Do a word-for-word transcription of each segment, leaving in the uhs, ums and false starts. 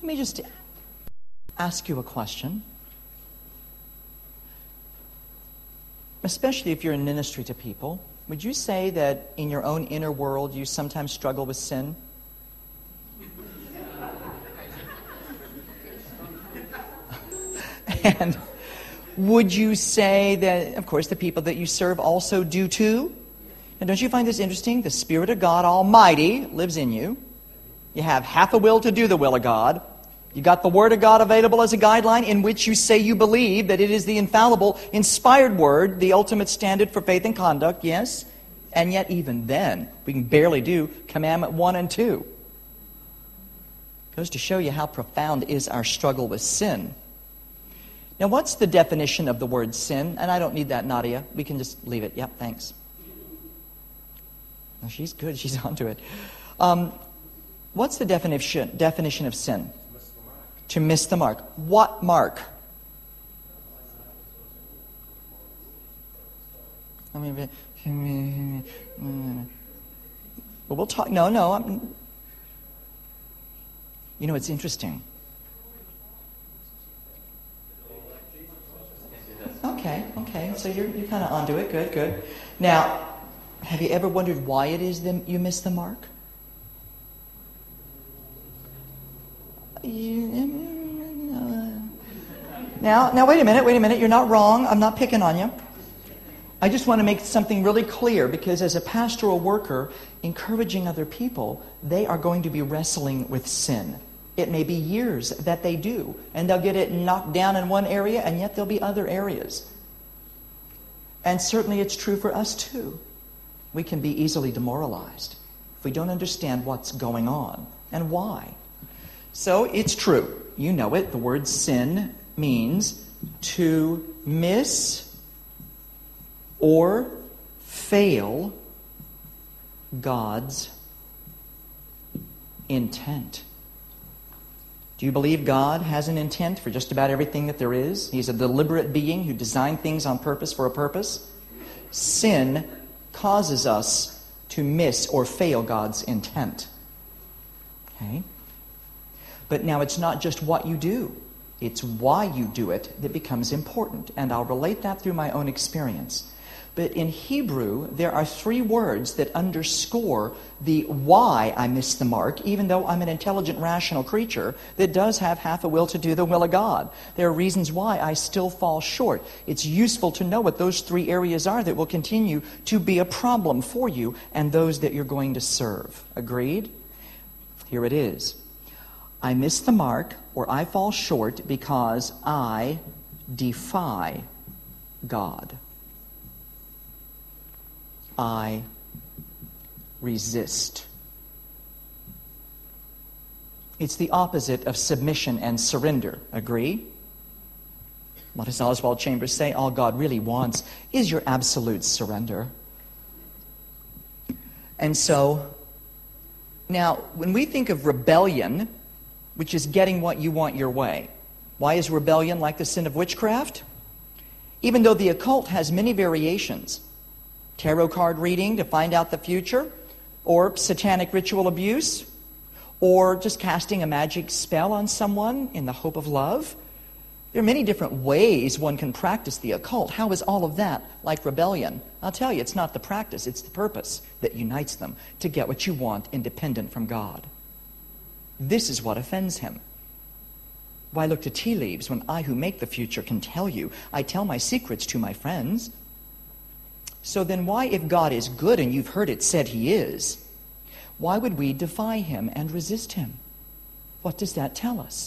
Let me just ask you a question. Especially if you're in ministry to people, would you say that in your own inner world you sometimes struggle with sin? And would you say that, of course, the people that you serve also do too? And don't you find this interesting? The Spirit of God Almighty lives in you. You have half a will to do the will of God. You got the Word of God available as a guideline in which you say you believe that it is the infallible, inspired Word, the ultimate standard for faith and conduct, yes? And yet even then, we can barely do Commandment one and two. Goes to show you how profound is our struggle with sin. Now, what's the definition of the word sin? And I don't need that, Nadia. We can just leave it. Yep, thanks. Oh, she's good. She's onto it. Um, what's the definition definition of sin? Miss the mark. To miss the mark. What mark? I mean, well, we'll talk. No, no. I'm, you know, it's interesting. Okay, okay. So you're you're kind of onto it. Good, good. Now, have you ever wondered why it is that you miss the mark? Now, now, wait a minute, wait a minute. You're not wrong. I'm not picking on you. I just want to make something really clear, because as a pastoral worker, encouraging other people, they are going to be wrestling with sin. It may be years that they do, and they'll get it knocked down in one area, and yet there'll be other areas. And certainly it's true for us too. We can be easily demoralized if we don't understand what's going on and why. So it's true. You know it. The word sin means to miss or fail God's intent. Do you believe God has an intent for just about everything that there is? He's a deliberate being who designed things on purpose for a purpose. Sin causes us to miss or fail God's intent. Okay? But now it's not just what you do. It's why you do it that becomes important. And I'll relate that through my own experience. But in Hebrew, there are three words that underscore the why I miss the mark, even though I'm an intelligent, rational creature that does have half a will to do the will of God. There are reasons why I still fall short. It's useful to know what those three areas are that will continue to be a problem for you and those that you're going to serve. Agreed? Here it is. I miss the mark, or I fall short, because I defy God. I resist. It's the opposite of submission and surrender. Agree? What does Oswald Chambers say? All God really wants is your absolute surrender. And so, now, when we think of rebellion, which is getting what you want your way, why is rebellion like the sin of witchcraft? Even though the occult has many variations, tarot card reading to find out the future, or satanic ritual abuse, or just casting a magic spell on someone in the hope of love. There are many different ways one can practice the occult. How is all of that like rebellion? I'll tell you, it's not the practice, it's the purpose that unites them to get what you want independent from God. This is what offends him. Why look to tea leaves when I who make the future can tell you? I tell my secrets to my friends. So then why, if God is good and you've heard it said he is, why would we defy him and resist him? What does that tell us?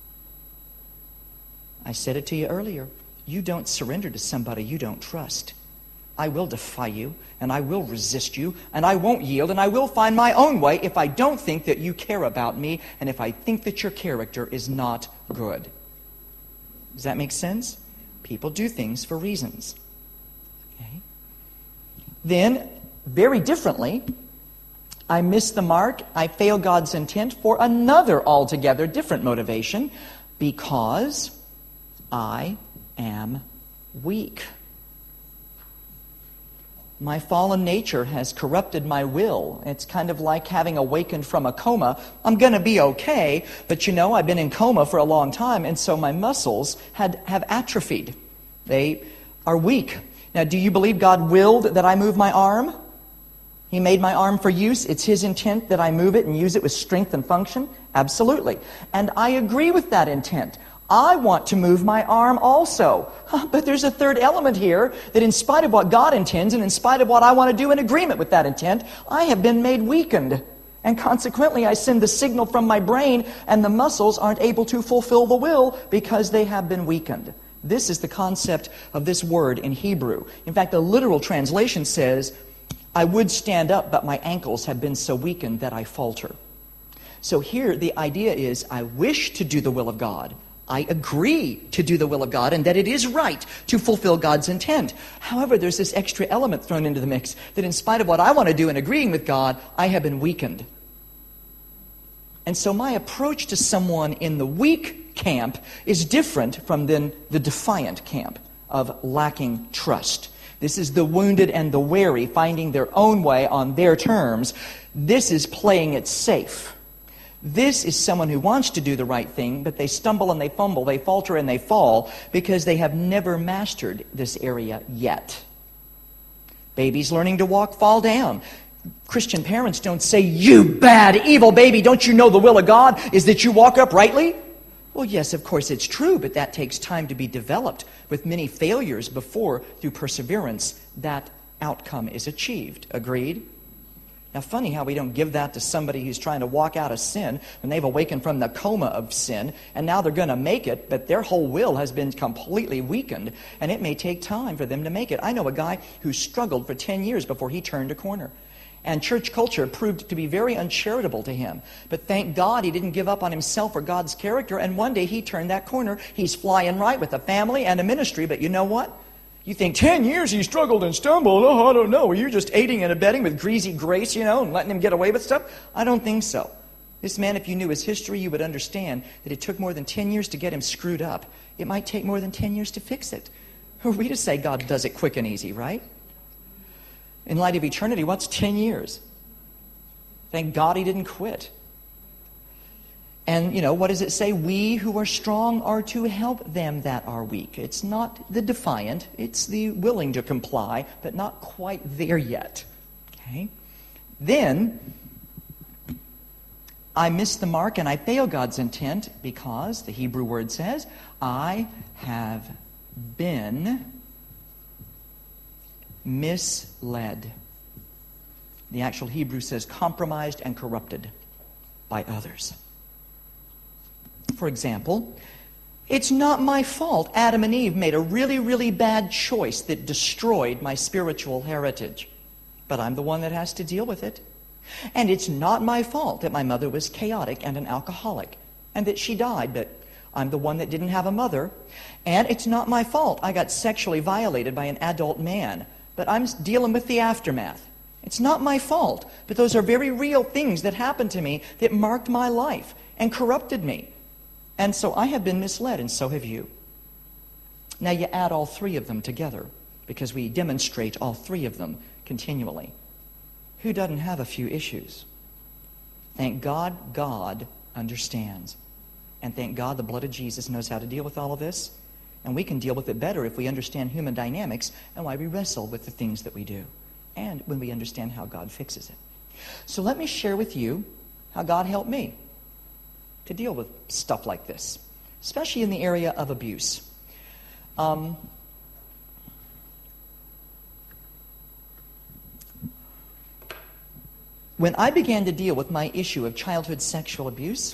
I said it to you earlier. You don't surrender to somebody you don't trust. I will defy you, and I will resist you, and I won't yield, and I will find my own way if I don't think that you care about me, and if I think that your character is not good. Does that make sense? People do things for reasons. Okay? Then, very differently, I miss the mark, I fail God's intent for another altogether different motivation, because I am weak. My fallen nature has corrupted my will. It's kind of like having awakened from a coma. I'm going to be okay, but you know, I've been in coma for a long time, and so my muscles had, have atrophied. They are weak. Now, do you believe God willed that I move my arm? He made my arm for use. It's His intent that I move it and use it with strength and function? Absolutely. And I agree with that intent. I want to move my arm also. But there's a third element here, that in spite of what God intends and in spite of what I want to do in agreement with that intent, I have been made weakened. And consequently, I send the signal from my brain, and the muscles aren't able to fulfill the will because they have been weakened. This is the concept of this word in Hebrew. In fact, the literal translation says, I would stand up, but my ankles have been so weakened that I falter. So here, the idea is, I wish to do the will of God. I agree to do the will of God and that it is right to fulfill God's intent. However, there's this extra element thrown into the mix that in spite of what I want to do in agreeing with God, I have been weakened. And so my approach to someone in the weak camp is different from then the defiant camp of lacking trust. This is the wounded and the wary finding their own way on their terms. This is playing it safe. This is someone who wants to do the right thing, but they stumble and they fumble, they falter and they fall because they have never mastered this area yet. Babies learning to walk fall down. Christian parents don't say, you bad, evil baby, don't you know the will of God is that you walk uprightly? Well, yes, of course it's true, but that takes time to be developed with many failures before, through perseverance, that outcome is achieved. Agreed? Now, funny how we don't give that to somebody who's trying to walk out of sin when they've awakened from the coma of sin, and now they're going to make it, but their whole will has been completely weakened, and it may take time for them to make it. I know a guy who struggled for ten years before he turned a corner. And church culture proved to be very uncharitable to him. But thank God he didn't give up on himself or God's character, and one day he turned that corner. He's flying right with a family and a ministry, but you know what? You think, ten years he struggled and stumbled. Oh, I don't know. Were you just aiding and abetting with greasy grace, you know, and letting him get away with stuff? I don't think so. This man, if you knew his history, you would understand that it took more than ten years to get him screwed up. It might take more than ten years to fix it. Who are we to say God does it quick and easy, right? In light of eternity, what's ten years? Thank God he didn't quit. And, you know, what does it say? We who are strong are to help them that are weak. It's not the defiant. It's the willing to comply, but not quite there yet. Okay? Then, I miss the mark and I fail God's intent because, the Hebrew word says, I have been misled. The actual Hebrew says compromised and corrupted by others. For example, it's not my fault Adam and Eve made a really, really bad choice that destroyed my spiritual heritage. But I'm the one that has to deal with it. And it's not my fault that my mother was chaotic and an alcoholic and that she died, but I'm the one that didn't have a mother. And it's not my fault I got sexually violated by an adult man, but I'm dealing with the aftermath. It's not my fault, but those are very real things that happened to me that marked my life and corrupted me. And so I have been misled, and so have you. Now you add all three of them together, because we demonstrate all three of them continually. Who doesn't have a few issues? Thank God, God understands. And thank God the blood of Jesus knows how to deal with all of this. And we can deal with it better if we understand human dynamics and why we wrestle with the things that we do. And when we understand how God fixes it. So let me share with you how God helped me to deal with stuff like this, especially in the area of abuse. Um, when I began to deal with my issue of childhood sexual abuse,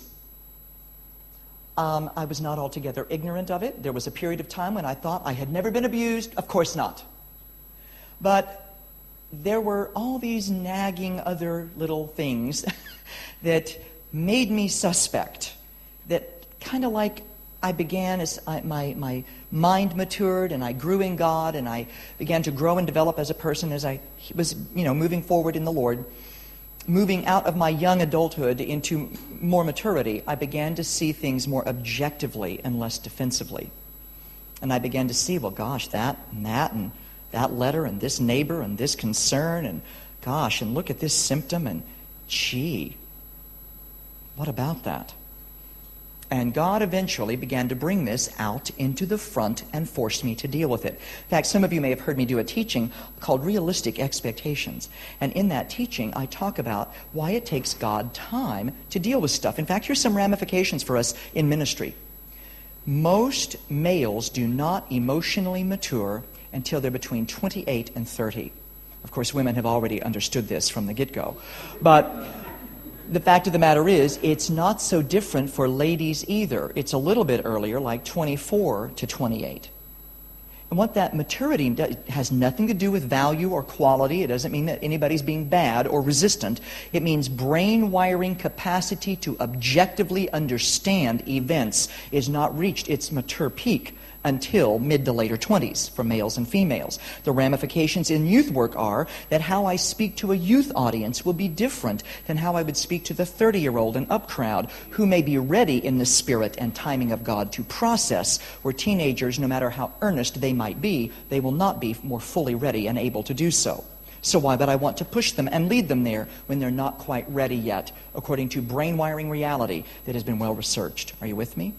um, I was not altogether ignorant of it. There was a period of time when I thought I had never been abused. Of course not. But there were all these nagging other little things that made me suspect, that kind of like I began as I, my, my mind matured and I grew in God and I began to grow and develop as a person as I was, you know, moving forward in the Lord, moving out of my young adulthood into more maturity, I began to see things more objectively and less defensively. And I began to see, well, gosh, that and that and that letter and this neighbor and this concern and gosh, and look at this symptom and gee, what about that? And God eventually began to bring this out into the front and forced me to deal with it. In fact, some of you may have heard me do a teaching called Realistic Expectations. And in that teaching, I talk about why it takes God time to deal with stuff. In fact, here's some ramifications for us in ministry. Most males do not emotionally mature until they're between twenty-eight and thirty. Of course, women have already understood this from the get-go. But the fact of the matter is, it's not so different for ladies either. It's a little bit earlier, like twenty-four to twenty-eight. And what that maturity does, has nothing to do with value or quality. It doesn't mean that anybody's being bad or resistant. It means brain wiring capacity to objectively understand events is not reached its mature peak until mid to later twenties for males and females. The ramifications in youth work are that how I speak to a youth audience will be different than how I would speak to the thirty-year-old and up crowd who may be ready in the spirit and timing of God to process, where teenagers, no matter how earnest they might be, they will not be more fully ready and able to do so. So why would I want to push them and lead them there when they're not quite ready yet, according to brain wiring reality that has been well researched? Are you with me?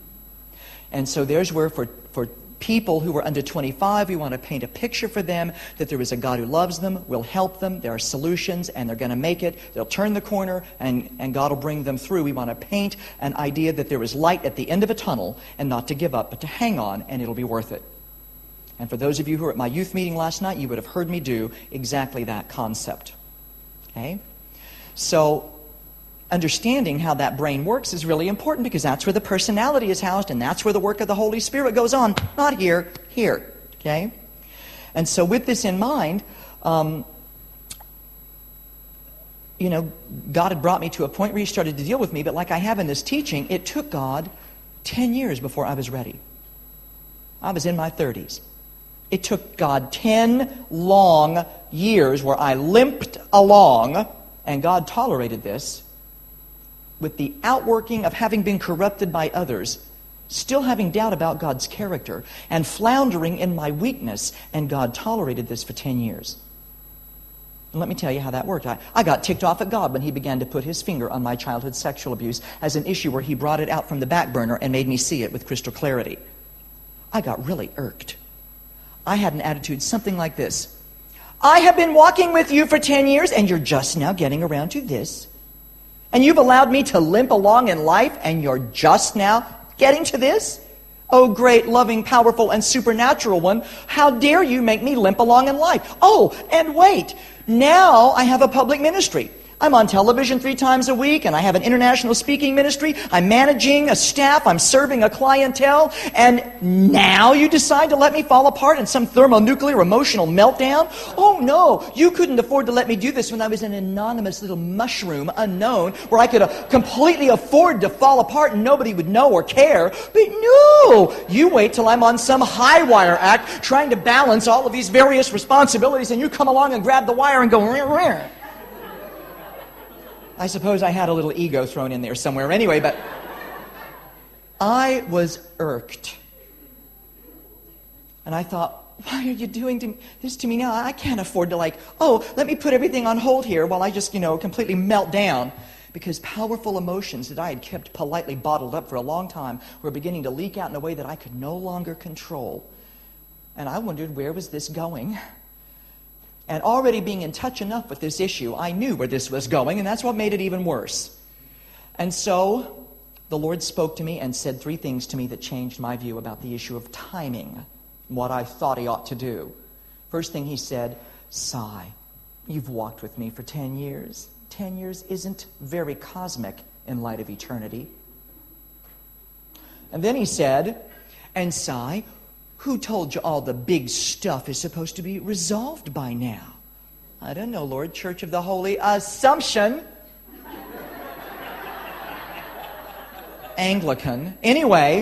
And so there's where for, for people who are under twenty-five, we want to paint a picture for them that there is a God who loves them, will help them, there are solutions, and they're going to make it. They'll turn the corner, and, and God will bring them through. We want to paint an idea that there is light at the end of a tunnel, and not to give up, but to hang on, and it'll be worth it. And for those of you who were at my youth meeting last night, you would have heard me do exactly that concept. Okay? So understanding how that brain works is really important, because that's where the personality is housed, and that's where the work of the Holy Spirit goes on. Not here, here. Okay? And so with this in mind, um, you know, God had brought me to a point where He started to deal with me, but like I have in this teaching, it took God ten years before I was ready. I was in my thirties. It took God ten long years where I limped along, and God tolerated this, with the outworking of having been corrupted by others, still having doubt about God's character, and floundering in my weakness, and God tolerated this for ten years. And let me tell you how that worked. I, I got ticked off at God when He began to put His finger on my childhood sexual abuse as an issue where He brought it out from the back burner and made me see it with crystal clarity. I got really irked. I had an attitude something like this. I have been walking with you for ten years, and you're just now getting around to this. And you've allowed me to limp along in life, and you're just now getting to this? Oh, great, loving, powerful, and supernatural one, how dare you make me limp along in life? Oh, and wait, now I have a public ministry. I'm on television three times a week, and I have an international speaking ministry. I'm managing a staff. I'm serving a clientele. And now you decide to let me fall apart in some thermonuclear emotional meltdown? Oh, no. You couldn't afford to let me do this when I was an anonymous little mushroom, unknown, where I could uh, completely afford to fall apart and nobody would know or care. But no! You wait till I'm on some high wire act trying to balance all of these various responsibilities, and you come along and grab the wire and go, rah, rah. I suppose I had a little ego thrown in there somewhere anyway, but I was irked. And I thought, why are you doing to this to me now? I can't afford to like, oh, let me put everything on hold here while I just, you know, completely melt down. Because powerful emotions that I had kept politely bottled up for a long time were beginning to leak out in a way that I could no longer control. And I wondered, where was this going? And already being in touch enough with this issue, I knew where this was going, and that's what made it even worse. And so the Lord spoke to me and said three things to me that changed my view about the issue of timing, what I thought He ought to do. First thing He said, sigh. You've walked with me for ten years. Ten years isn't very cosmic in light of eternity. And then He said, and sigh, who told you all the big stuff is supposed to be resolved by now? I don't know, Lord. Church of the Holy Assumption. Anglican. Anyway,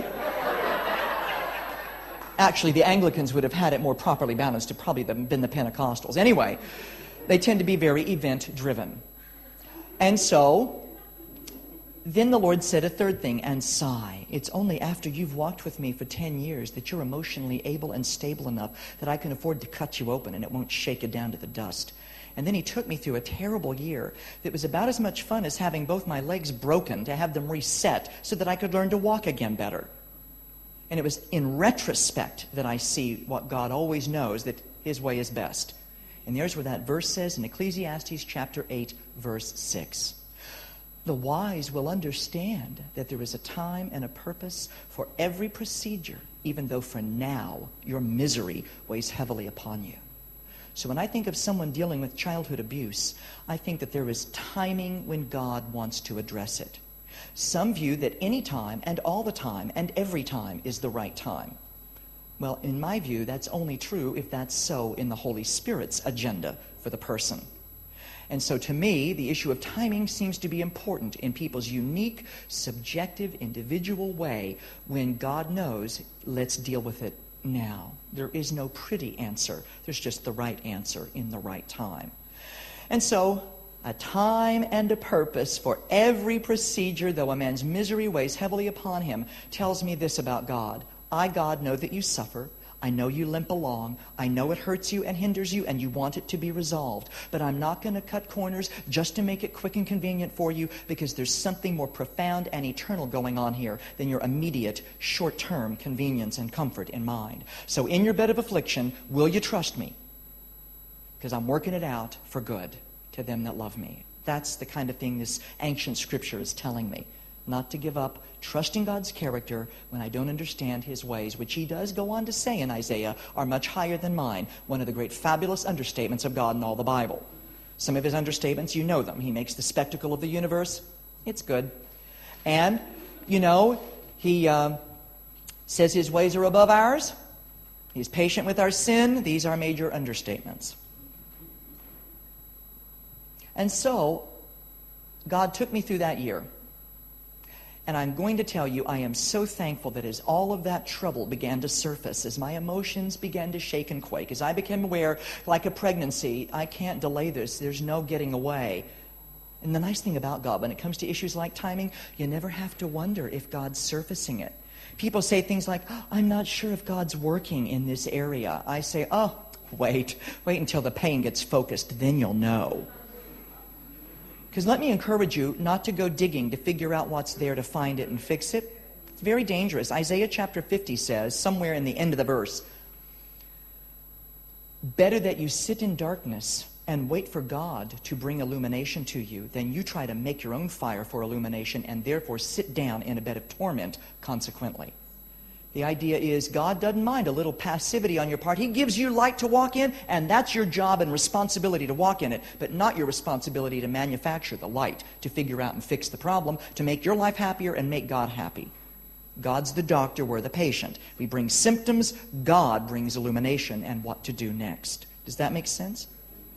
actually, the Anglicans would have had it more properly balanced. It probably been the Pentecostals. Anyway, they tend to be very event-driven. And so, Then the Lord said a third thing, and sigh. It's only after you've walked with me for ten years that you're emotionally able and stable enough that I can afford to cut you open and it won't shake you down to the dust. And then he took me through a terrible year that was about as much fun as having both my legs broken to have them reset so that I could learn to walk again better. And it was in retrospect that I see what God always knows, that his way is best. And there's where that verse says in Ecclesiastes chapter eight, verse six. The wise will understand that there is a time and a purpose for every procedure, even though for now your misery weighs heavily upon you. So when I think of someone dealing with childhood abuse, I think that there is timing when God wants to address it. Some view that any time and all the time and every time is the right time. Well, in my view, that's only true if that's so in the Holy Spirit's agenda for the person. And so to me, the issue of timing seems to be important in people's unique, subjective, individual way when God knows, let's deal with it now. There is no pretty answer. There's just the right answer in the right time. And so, a time and a purpose for every procedure, though a man's misery weighs heavily upon him, tells me this about God. I, God, know that you suffer. I know you limp along. I know it hurts you and hinders you and you want it to be resolved. But I'm not going to cut corners just to make it quick and convenient for you, because there's something more profound and eternal going on here than your immediate short-term convenience and comfort in mind. So in your bed of affliction, will you trust me? Because I'm working it out for good to them that love me. That's the kind of thing this ancient scripture is telling me. Not to give up trusting God's character when I don't understand his ways, which he does go on to say in Isaiah are much higher than mine. One of the great fabulous understatements of God in all the Bible. Some of his understatements, you know them. He makes the spectacle of the universe. It's good. And, you know, he uh, says his ways are above ours. He's patient with our sin. These are major understatements. And so, God took me through that year. And I'm going to tell you, I am so thankful that as all of that trouble began to surface, as my emotions began to shake and quake, as I became aware, like a pregnancy, I can't delay this, there's no getting away. And the nice thing about God, when it comes to issues like timing, you never have to wonder if God's surfacing it. People say things like, oh, I'm not sure if God's working in this area. I say, oh, wait, wait until the pain gets focused, then you'll know. Because let me encourage you not to go digging to figure out what's there to find it and fix it. It's very dangerous. Isaiah chapter fifty says, somewhere in the end of the verse, better that you sit in darkness and wait for God to bring illumination to you than you try to make your own fire for illumination and therefore sit down in a bed of torment consequently. The idea is God doesn't mind a little passivity on your part. He gives you light to walk in, and that's your job and responsibility to walk in it, but not your responsibility to manufacture the light, to figure out and fix the problem, to make your life happier and make God happy. God's the doctor, we're the patient. We bring symptoms, God brings illumination and what to do next. Does that make sense?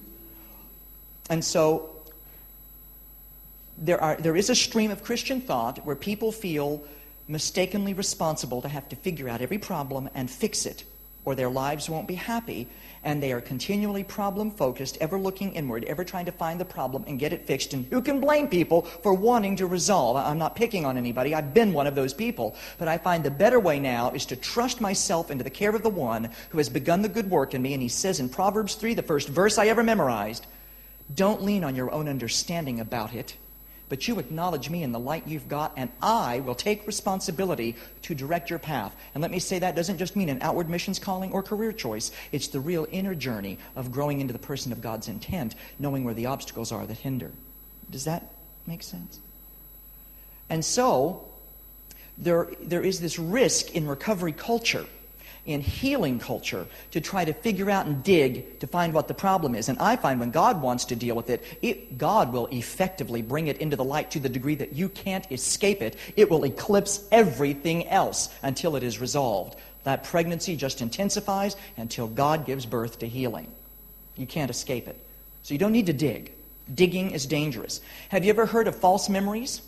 And so, there are there is a stream of Christian thought where people feel mistakenly responsible to have to figure out every problem and fix it, or their lives won't be happy, and they are continually problem-focused, ever looking inward, ever trying to find the problem and get it fixed. And who can blame people for wanting to resolve? I'm not picking on anybody. I've been one of those people. But I find the better way now is to trust myself into the care of the one who has begun the good work in me. And he says in Proverbs three, the first verse I ever memorized, don't lean on your own understanding about it, but you acknowledge me in the light you've got, and I will take responsibility to direct your path. And let me say that doesn't just mean an outward missions calling or career choice. It's the real inner journey of growing into the person of God's intent, knowing where the obstacles are that hinder. Does that make sense? And so, there, there is this risk in recovery culture, in healing culture, to try to figure out and dig to find what the problem is. And I find when God wants to deal with it, it, God will effectively bring it into the light to the degree that you can't escape it. It will eclipse everything else until it is resolved. That pregnancy just intensifies until God gives birth to healing. You can't escape it. So you don't need to dig. Digging is dangerous. Have you ever heard of false memories?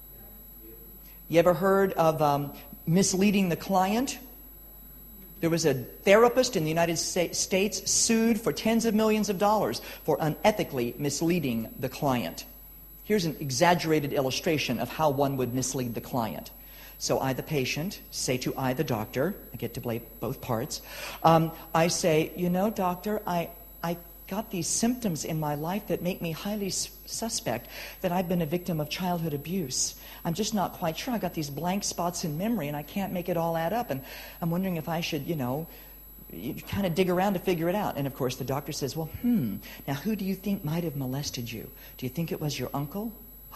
You ever heard of um, misleading the client? There was a therapist in the United States sued for tens of millions of dollars for unethically misleading the client. Here's an exaggerated illustration of how one would mislead the client. So I, the patient, say to I, the doctor, I get to play both parts, um, I say, you know, doctor, I, I got these symptoms in my life that make me highly s- suspect that I've been a victim of childhood abuse. I'm just not quite sure. I got these blank spots in memory, and I can't make it all add up. And I'm wondering if I should, you know, you kind of dig around to figure it out. And, of course, the doctor says, well, hmm, now who do you think might have molested you? Do you think it was your uncle?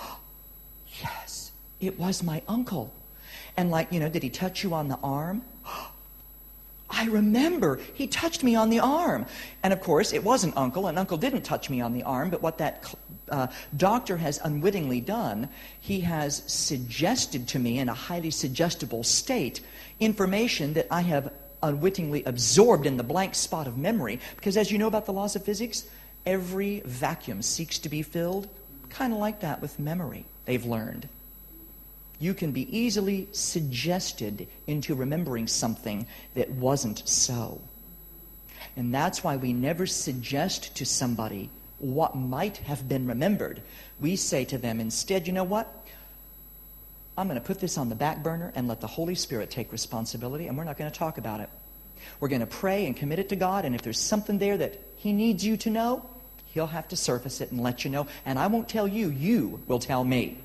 Yes, it was my uncle. And like, you know, did he touch you on the arm? I remember he touched me on the arm. And of course, it wasn't Uncle, and Uncle didn't touch me on the arm, but what that uh, doctor has unwittingly done, he has suggested to me in a highly suggestible state information that I have unwittingly absorbed in the blank spot of memory. Because as you know about the laws of physics, every vacuum seeks to be filled, kind of like that with memory, they've learned. You can be easily suggested into remembering something that wasn't so. And that's why we never suggest to somebody what might have been remembered. We say to them instead, you know what? I'm going to put this on the back burner and let the Holy Spirit take responsibility, and we're not going to talk about it. We're going to pray and commit it to God, and if there's something there that He needs you to know, He'll have to surface it and let you know. And I won't tell you, you will tell me.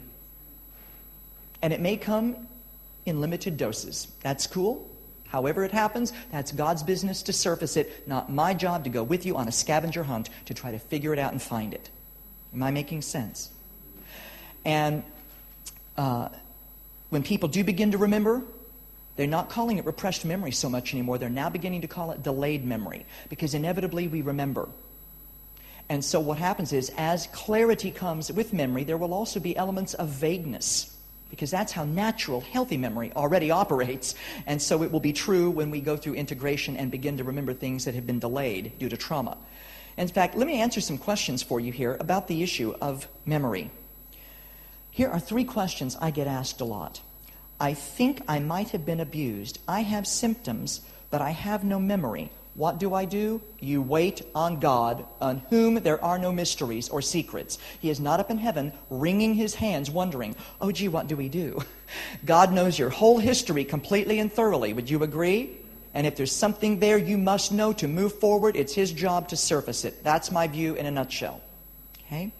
And it may come in limited doses. That's cool. However it happens, that's God's business to surface it, not my job to go with you on a scavenger hunt to try to figure it out and find it. Am I making sense? And uh, when people do begin to remember, they're not calling it repressed memory so much anymore. They're now beginning to call it delayed memory, because inevitably we remember. And so what happens is, as clarity comes with memory, there will also be elements of vagueness, because that's how natural, healthy memory already operates. And so it will be true when we go through integration and begin to remember things that have been delayed due to trauma. In fact, let me answer some questions for you here about the issue of memory. Here are three questions I get asked a lot. I think I might have been abused. I have symptoms, but I have no memory. What do I do? You wait on God, on whom there are no mysteries or secrets. He is not up in heaven wringing his hands wondering, oh gee, what do we do? God knows your whole history completely and thoroughly. Would you agree? And if there's something there you must know to move forward, it's his job to surface it. That's my view in a nutshell. Okay?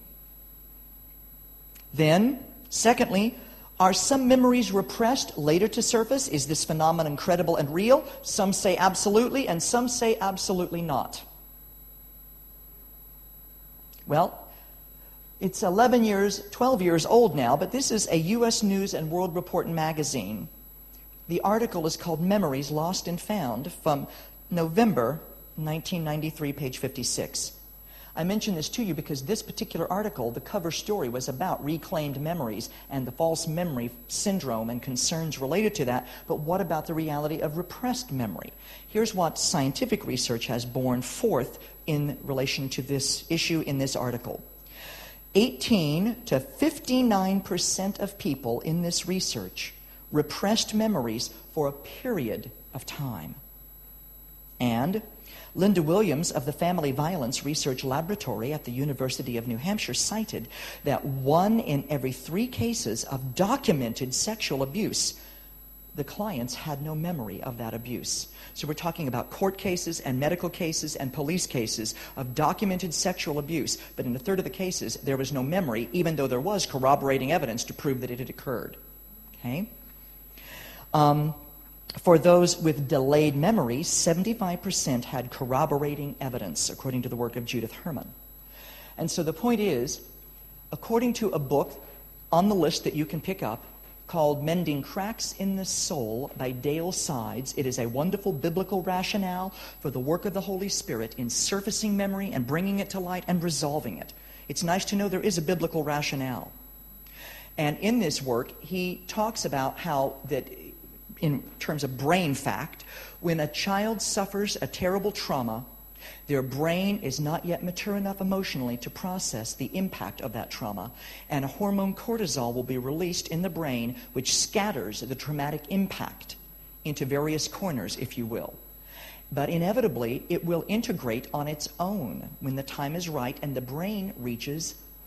Then, secondly, are some memories repressed later to surface? Is this phenomenon credible and real? Some say absolutely, and some say absolutely not. Well, it's eleven years, twelve years old now, but this is a U S News and World Report magazine. The article is called Memories Lost and Found from November nineteen ninety-three, page fifty-six. I mention this to you because this particular article, the cover story, was about reclaimed memories and the false memory syndrome and concerns related to that. But what about the reality of repressed memory? Here's what scientific research has borne forth in relation to this issue in this article. eighteen to fifty-nine percent of people in this research repressed memories for a period of time. And Linda Williams of the Family Violence Research Laboratory at the University of New Hampshire cited that one in every three cases of documented sexual abuse, the clients had no memory of that abuse. So we're talking about court cases and medical cases and police cases of documented sexual abuse, but in a third of the cases there was no memory, even though there was corroborating evidence to prove that it had occurred. Okay? Um... For those with delayed memory, seventy-five percent had corroborating evidence, according to the work of Judith Herman. And so the point is, according to a book on the list that you can pick up called Mending Cracks in the Soul by Dale Sides, it is a wonderful biblical rationale for the work of the Holy Spirit in surfacing memory and bringing it to light and resolving it. It's nice to know there is a biblical rationale. And in this work, he talks about how that in terms of brain fact, when a child suffers a terrible trauma, their brain is not yet mature enough emotionally to process the impact of that trauma, and a hormone cortisol will be released in the brain which scatters the traumatic impact into various corners, if you will. But inevitably, it will integrate on its own when the time is right and the brain reaches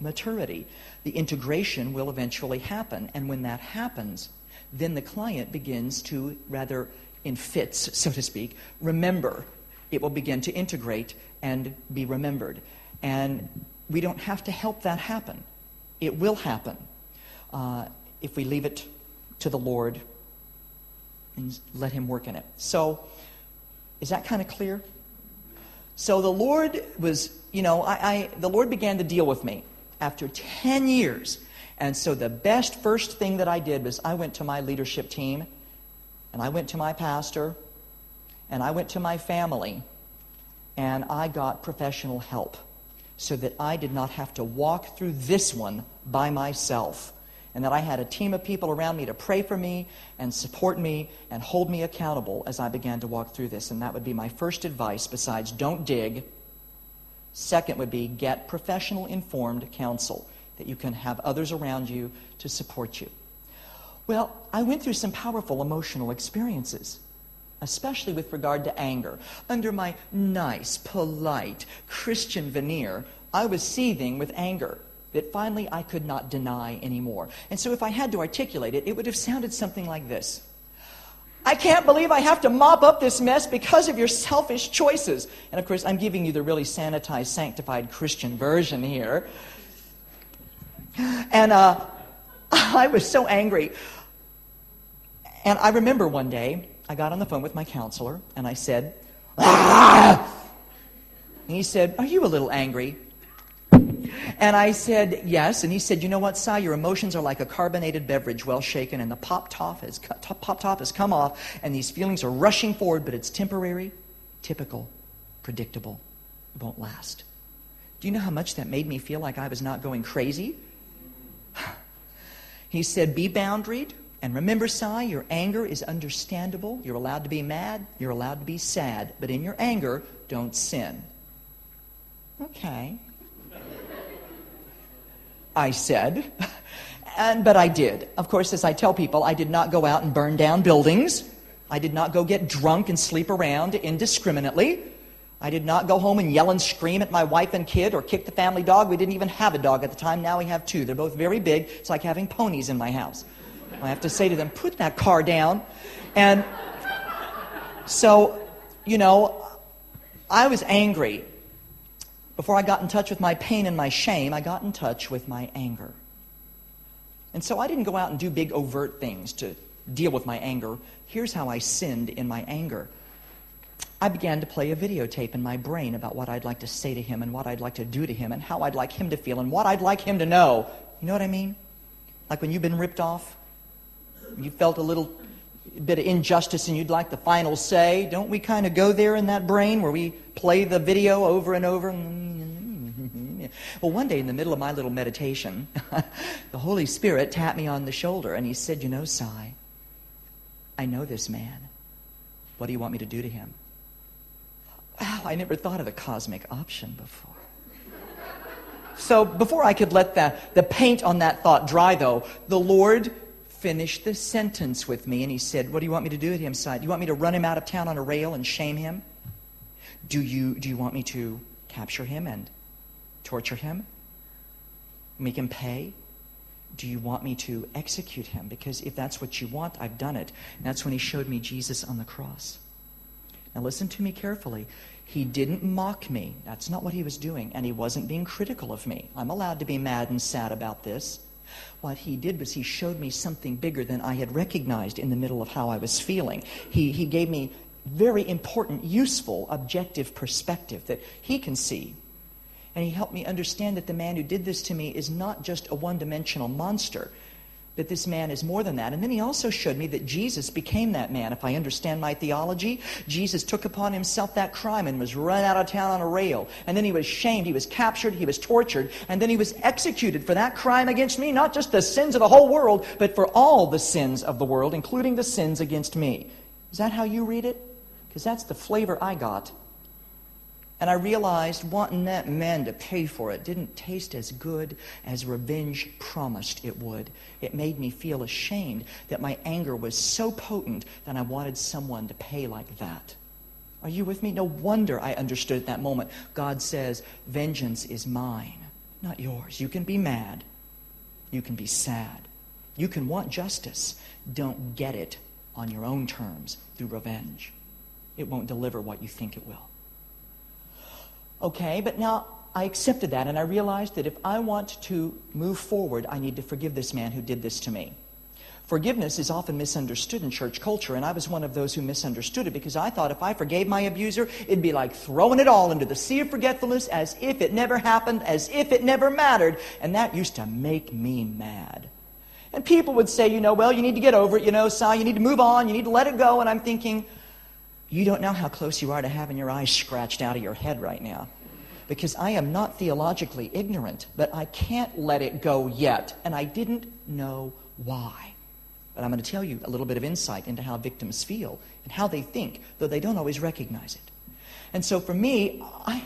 maturity. The integration will eventually happen, and when that happens, then the client begins to, rather in fits, so to speak, remember. It will begin to integrate and be remembered. And we don't have to help that happen. It will happen uh, if we leave it to the Lord and let Him work in it. So, is that kind of clear? So the Lord was, you know, I, I the Lord began to deal with me after ten years. And so the best first thing that I did was I went to my leadership team, and I went to my pastor, and I went to my family, and I got professional help so that I did not have to walk through this one by myself, and that I had a team of people around me to pray for me and support me and hold me accountable as I began to walk through this. And that would be my first advice, besides don't dig. Second would be get professional informed counsel, that you can have others around you to support you. Well, I went through some powerful emotional experiences, especially with regard to anger. Under my nice, polite, Christian veneer, I was seething with anger that finally I could not deny anymore. And so if I had to articulate it, it would have sounded something like this. I can't believe I have to mop up this mess because of your selfish choices. And of course, I'm giving you the really sanitized, sanctified Christian version here. And uh, I was so angry. And I remember one day, I got on the phone with my counselor, and I said, ah! And he said, are you a little angry? And I said, yes. And he said, you know what, Si, your emotions are like a carbonated beverage, well shaken, and the pop top has, pop top has come off, and these feelings are rushing forward, but it's temporary, typical, predictable. It won't last. Do you know how much that made me feel like I was not going crazy? He said, be boundaried, and remember, Si, your anger is understandable. You're allowed to be mad. You're allowed to be sad. But in your anger, don't sin. Okay. I said, and but I did. Of course, as I tell people, I did not go out and burn down buildings. I did not go get drunk and sleep around indiscriminately. I did not go home and yell and scream at my wife and kid or kick the family dog. We didn't even have a dog at the time. Now we have two. They're both very big. It's like having ponies in my house. I have to say to them, put that car down. And so, you know, I was angry. Before I got in touch with my pain and my shame, I got in touch with my anger. And so I didn't go out and do big overt things to deal with my anger. Here's how I sinned in my anger. I began to play a videotape in my brain about what I'd like to say to him and what I'd like to do to him and how I'd like him to feel and what I'd like him to know. You know what I mean? Like when you've been ripped off, you felt a little bit of injustice and you'd like the final say. Don't we kind of go there in that brain where we play the video over and over? Well, one day in the middle of my little meditation, the Holy Spirit tapped me on the shoulder and he said, you know, Si, I know this man. What do you want me to do to him? Wow, I never thought of the cosmic option before. So before I could let the, the paint on that thought dry, though, the Lord finished the sentence with me, and he said, what do you want me to do with him, Si? Do you want me to run him out of town on a rail and shame him? Do you, do you want me to capture him and torture him? Make him pay? Do you want me to execute him? Because if that's what you want, I've done it. And that's when he showed me Jesus on the cross. Now listen to me carefully. He didn't mock me. That's not what he was doing. And he wasn't being critical of me. I'm allowed to be mad and sad about this. What he did was he showed me something bigger than I had recognized in the middle of how I was feeling. He, he gave me very important, useful, objective perspective that he can see. And he helped me understand that the man who did this to me is not just a one-dimensional monster, that this man is more than that. And then he also showed me that Jesus became that man. If I understand my theology, Jesus took upon himself that crime and was run out of town on a rail. And then he was shamed, he was captured, he was tortured, and then he was executed for that crime against me, not just the sins of the whole world, but for all the sins of the world, including the sins against me. Is that how you read it? Because that's the flavor I got. And I realized wanting that man to pay for it didn't taste as good as revenge promised it would. It made me feel ashamed that my anger was so potent that I wanted someone to pay like that. Are you with me? No wonder I understood at that moment. God says, vengeance is mine. not yours. You can be mad. You can be sad. You can want justice. Don't get it on your own terms through revenge. It won't deliver what you think it will. Okay, but now I accepted that, and I realized that if I want to move forward, I need to forgive this man who did this to me. Forgiveness is often misunderstood in church culture, and I was one of those who misunderstood it because I thought if I forgave my abuser, it'd be like throwing it all into the sea of forgetfulness as if it never happened, as if it never mattered, and that used to make me mad. And people would say, you know, well, you need to get over it, you know, Si, you need to move on, you need to let it go, and I'm thinking, you don't know how close you are to having your eyes scratched out of your head right now. Because I am not theologically ignorant, but I can't let it go yet, and I didn't know why. But I'm going to tell you a little bit of insight into how victims feel and how they think, though they don't always recognize it. And so for me, I,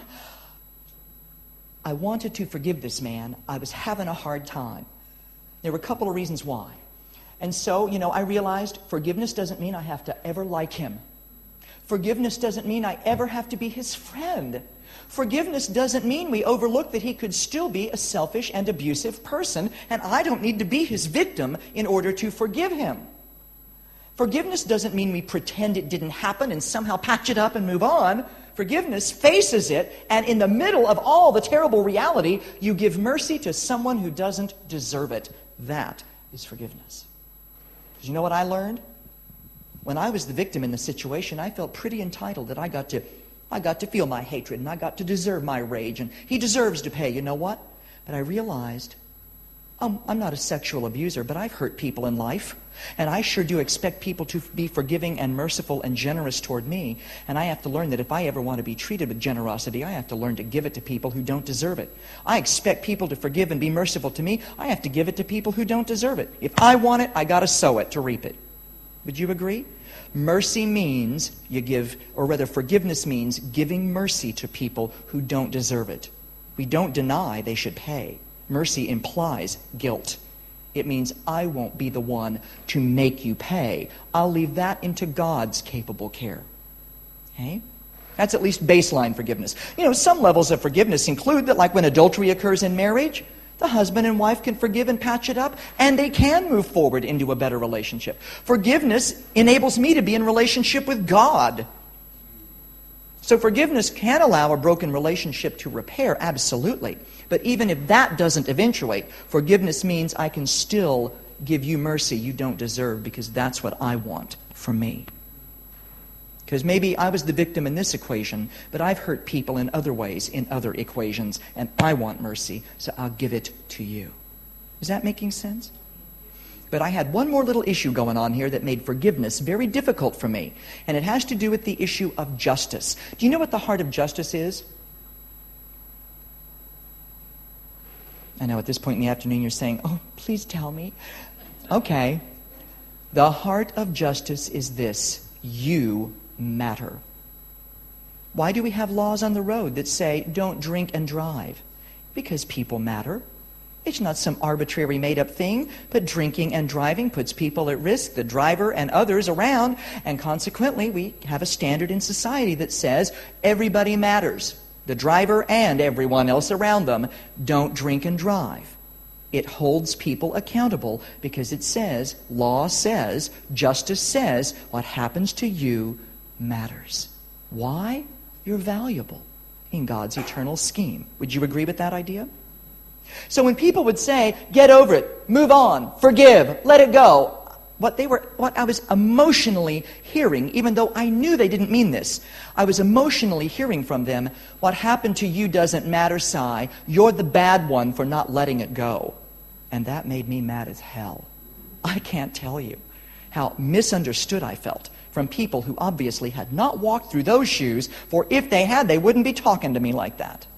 I wanted to forgive this man. I was having a hard time. There were a couple of reasons why. And so, you know, I realized forgiveness doesn't mean I have to ever like him. Forgiveness doesn't mean I ever have to be his friend. Forgiveness doesn't mean we overlook that he could still be a selfish and abusive person, and I don't need to be his victim in order to forgive him. Forgiveness doesn't mean we pretend it didn't happen and somehow patch it up and move on. Forgiveness faces it, and in the middle of all the terrible reality, you give mercy to someone who doesn't deserve it. That is forgiveness. Because you know what I learned? When I was the victim in the situation, I felt pretty entitled that I got to I got to feel my hatred, and I got to deserve my rage, and he deserves to pay. You know what? But I realized, um, I'm not a sexual abuser, but I've hurt people in life, and I sure do expect people to be forgiving and merciful and generous toward me, and I have to learn that if I ever want to be treated with generosity, I have to learn to give it to people who don't deserve it. I expect people to forgive and be merciful to me. I have to give it to people who don't deserve it. If I want it, I got to sow it to reap it. Would you agree? Mercy means you give, or rather forgiveness means giving mercy to people who don't deserve it. We don't deny they should pay. Mercy implies guilt. It means I won't be the one to make you pay. I'll leave that into God's capable care. Okay? That's at least baseline forgiveness. You know, some levels of forgiveness include that, like when adultery occurs in marriage, the husband and wife can forgive and patch it up, and they can move forward into a better relationship. Forgiveness enables me to be in relationship with God. So forgiveness can allow a broken relationship to repair, absolutely. But even if that doesn't eventuate, forgiveness means I can still give you mercy you don't deserve because that's what I want from me. Because maybe I was the victim in this equation, but I've hurt people in other ways, in other equations, and I want mercy, so I'll give it to you. Is that making sense? But I had one more little issue going on here that made forgiveness very difficult for me, and it has to do with the issue of justice. Do you know what the heart of justice is? I know at this point in the afternoon you're saying, oh, please tell me. Okay. The heart of justice is this: you matter. Why do we have laws on the road that say don't drink and drive? Because people matter. It's not some arbitrary made-up thing, but drinking and driving puts people at risk, the driver and others around, and consequently we have a standard in society that says everybody matters. The driver and everyone else around them. Don't drink and drive. It holds people accountable because it says, law says, justice says, what happens to you matters. Why? You're valuable in God's eternal scheme. Would you agree with that idea? So when people would say, get over it, move on, forgive, let it go, what they were, what I was emotionally hearing, even though I knew they didn't mean this, I was emotionally hearing from them, what happened to you doesn't matter, Si. You're the bad one for not letting it go. And that made me mad as hell. I can't tell you how misunderstood I felt from people who obviously had not walked through those shoes, for if they had, they wouldn't be talking to me like that.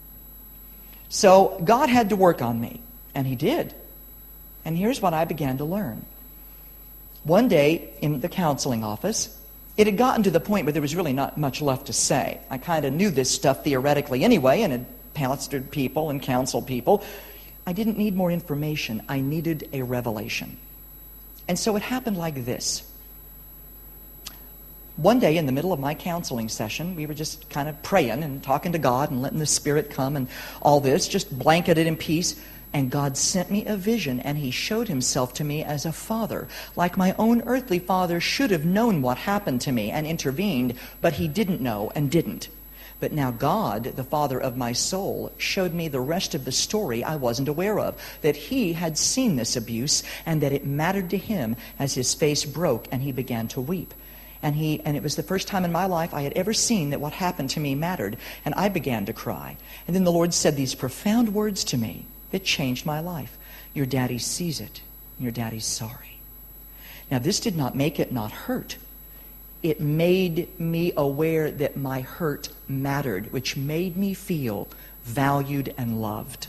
So God had to work on me, and He did. And here's what I began to learn. One day in the counseling office, it had gotten to the point where there was really not much left to say. I kind of knew this stuff theoretically anyway, and had pastored people and counseled people. I didn't need more information. I needed a revelation. And so it happened like this. One day in the middle of my counseling session, we were just kind of praying and talking to God and letting the Spirit come and all this, just blanketed in peace. And God sent me a vision, and He showed Himself to me as a father. Like my own earthly father should have known what happened to me and intervened, but He didn't know and didn't. But now God, the Father of my soul, showed me the rest of the story I wasn't aware of, that He had seen this abuse and that it mattered to Him as His face broke and He began to weep. And he and it was the first time in my life I had ever seen that what happened to me mattered, and I began to cry. And then the Lord said these profound words to me that changed my life. Your daddy sees it. Your daddy's sorry. Now this did not make it not hurt. It made me aware that my hurt mattered, which made me feel valued and loved.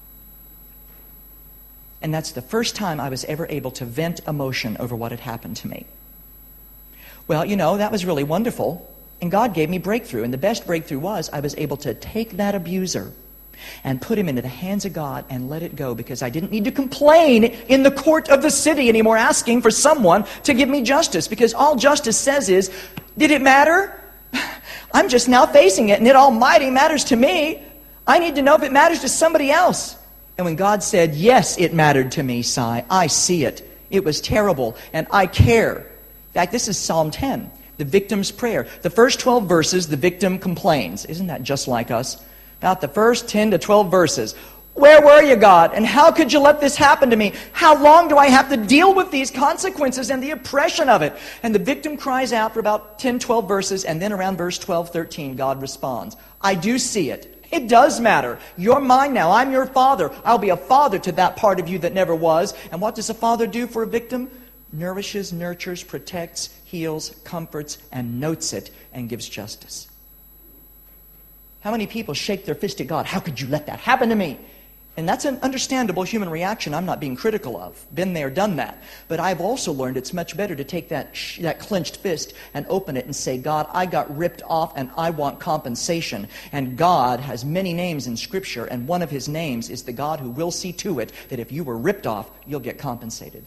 And that's the first time I was ever able to vent emotion over what had happened to me. Well, you know, that was really wonderful. And God gave me breakthrough. And the best breakthrough was I was able to take that abuser and put him into the hands of God and let it go, because I didn't need to complain in the court of the city anymore asking for someone to give me justice, because all justice says is, did it matter? I'm just now facing it, and it almighty matters to me. I need to know if it matters to somebody else. And when God said, yes, it mattered to me, Cy, I see it. It was terrible, and I care. In fact, this is Psalm ten, the victim's prayer. The first twelve verses, the victim complains. Isn't that just like us? About the first ten to twelve verses. Where were you, God? And how could you let this happen to me? How long do I have to deal with these consequences and the oppression of it? And the victim cries out for about ten, twelve verses, and then around verse twelve, thirteen, God responds. I do see it. It does matter. You're mine now. I'm your father. I'll be a father to that part of you that never was. And what does a father do for a victim? Nourishes, nurtures, protects, heals, comforts, and notes it, and gives justice. How many people shake their fist at God? How could you let that happen to me? And that's an understandable human reaction I'm not being critical of. Been there, done that. But I've also learned it's much better to take that, sh- that clenched fist and open it and say, God, I got ripped off and I want compensation. And God has many names in Scripture, and one of His names is the God who will see to it that if you were ripped off, you'll get compensated.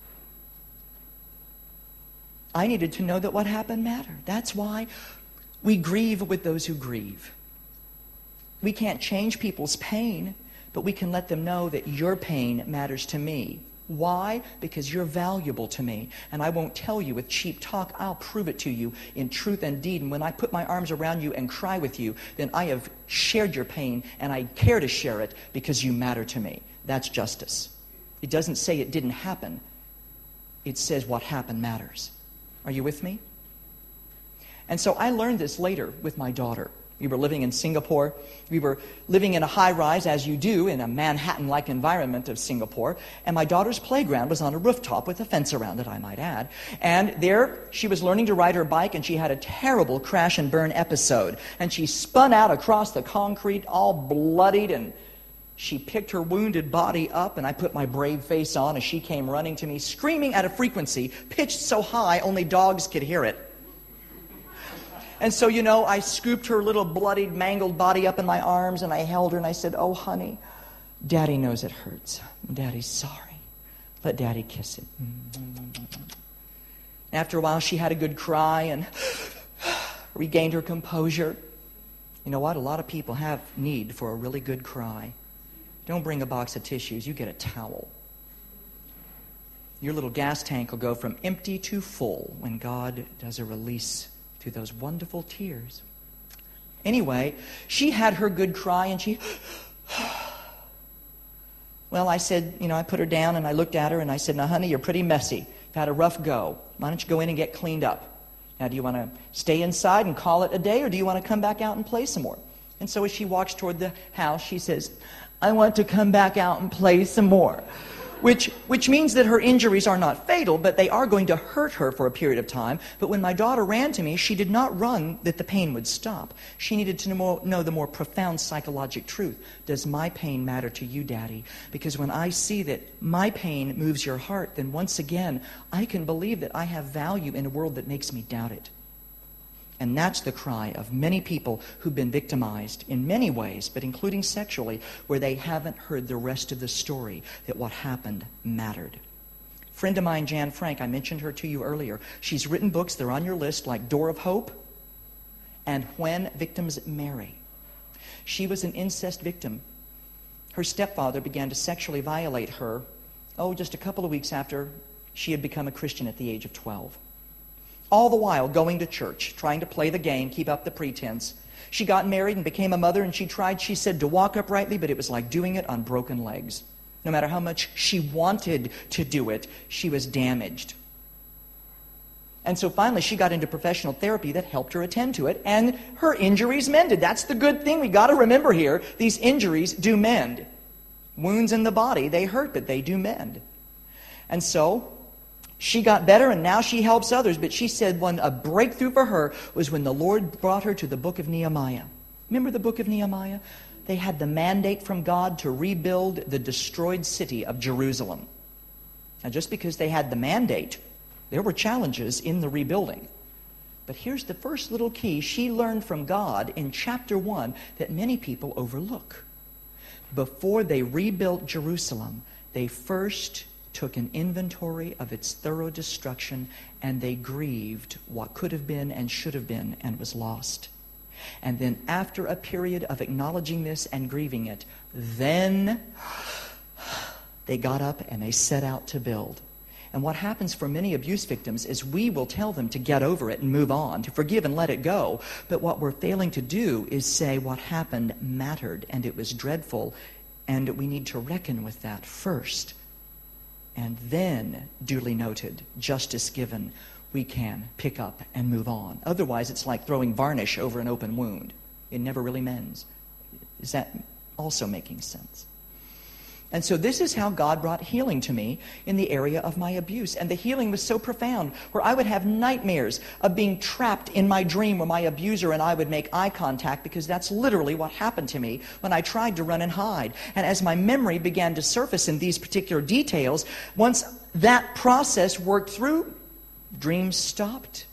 I needed to know that what happened mattered. That's why we grieve with those who grieve. We can't change people's pain, but we can let them know that your pain matters to me. Why? Because you're valuable to me. And I won't tell you with cheap talk. I'll prove it to you in truth and deed. And when I put my arms around you and cry with you, then I have shared your pain, and I care to share it because you matter to me. That's justice. It doesn't say it didn't happen. It says what happened matters. Are you with me? And so I learned this later with my daughter. We were living in Singapore. We were living in a high-rise, as you do, in a Manhattan-like environment of Singapore. And my daughter's playground was on a rooftop with a fence around it, I might add. And there, she was learning to ride her bike, and she had a terrible crash and burn episode. And she spun out across the concrete, all bloodied, and she picked her wounded body up, and I put my brave face on as she came running to me, screaming at a frequency pitched so high only dogs could hear it. And so, you know, I scooped her little bloodied, mangled body up in my arms, and I held her, and I said, oh, honey, Daddy knows it hurts. Daddy's sorry. Let Daddy kiss it. After a while, she had a good cry and regained her composure. You know what? A lot of people have need for a really good cry. Don't bring a box of tissues. You get a towel. Your little gas tank will go from empty to full when God does a release through those wonderful tears. Anyway, she had her good cry, and she... Well, I said, you know, I put her down, and I looked at her, and I said, now, honey, you're pretty messy. You've had a rough go. Why don't you go in and get cleaned up? Now, do you want to stay inside and call it a day, or do you want to come back out and play some more? And so as she walks toward the house, she says, I want to come back out and play some more. Which, which means that her injuries are not fatal, but they are going to hurt her for a period of time. But when my daughter ran to me, she did not run that the pain would stop. She needed to know, know the more profound psychologic truth. Does my pain matter to you, Daddy? Because when I see that my pain moves your heart, then once again, I can believe that I have value in a world that makes me doubt it. And that's the cry of many people who've been victimized in many ways, but including sexually, where they haven't heard the rest of the story, that what happened mattered. Friend of mine, Jan Frank, I mentioned her to you earlier. She's written books, they're on your list, like Door of Hope and When Victims Marry. She was an incest victim. Her stepfather began to sexually violate her, oh, just a couple of weeks after she had become a Christian at the age of twelve. All the while going to church, trying to play the game, keep up the pretense. She got married and became a mother, and she tried, she said, to walk uprightly, but it was like doing it on broken legs. No matter how much she wanted to do it, she was damaged. And so finally she got into professional therapy that helped her attend to it, and her injuries mended. That's the good thing we got to remember here. These injuries do mend. Wounds in the body, they hurt, but they do mend. And so she got better, and now she helps others. But she said one a breakthrough for her was when the Lord brought her to the book of Nehemiah. Remember the book of Nehemiah? They had the mandate from God to rebuild the destroyed city of Jerusalem. Now, just because they had the mandate, there were challenges in the rebuilding. But here's the first little key she learned from God in chapter one that many people overlook. Before they rebuilt Jerusalem, they first took an inventory of its thorough destruction, and they grieved what could have been and should have been and was lost. And then after a period of acknowledging this and grieving it, then they got up and they set out to build. And what happens for many abuse victims is we will tell them to get over it and move on, to forgive and let it go. But what we're failing to do is say what happened mattered and it was dreadful, and we need to reckon with that first. And then, duly noted, justice given, we can pick up and move on. Otherwise, it's like throwing varnish over an open wound. It never really mends. Is that also making sense? And so this is how God brought healing to me in the area of my abuse. And the healing was so profound, where I would have nightmares of being trapped in my dream where my abuser and I would make eye contact, because that's literally what happened to me when I tried to run and hide. And as my memory began to surface in these particular details, once that process worked through, dreams stopped.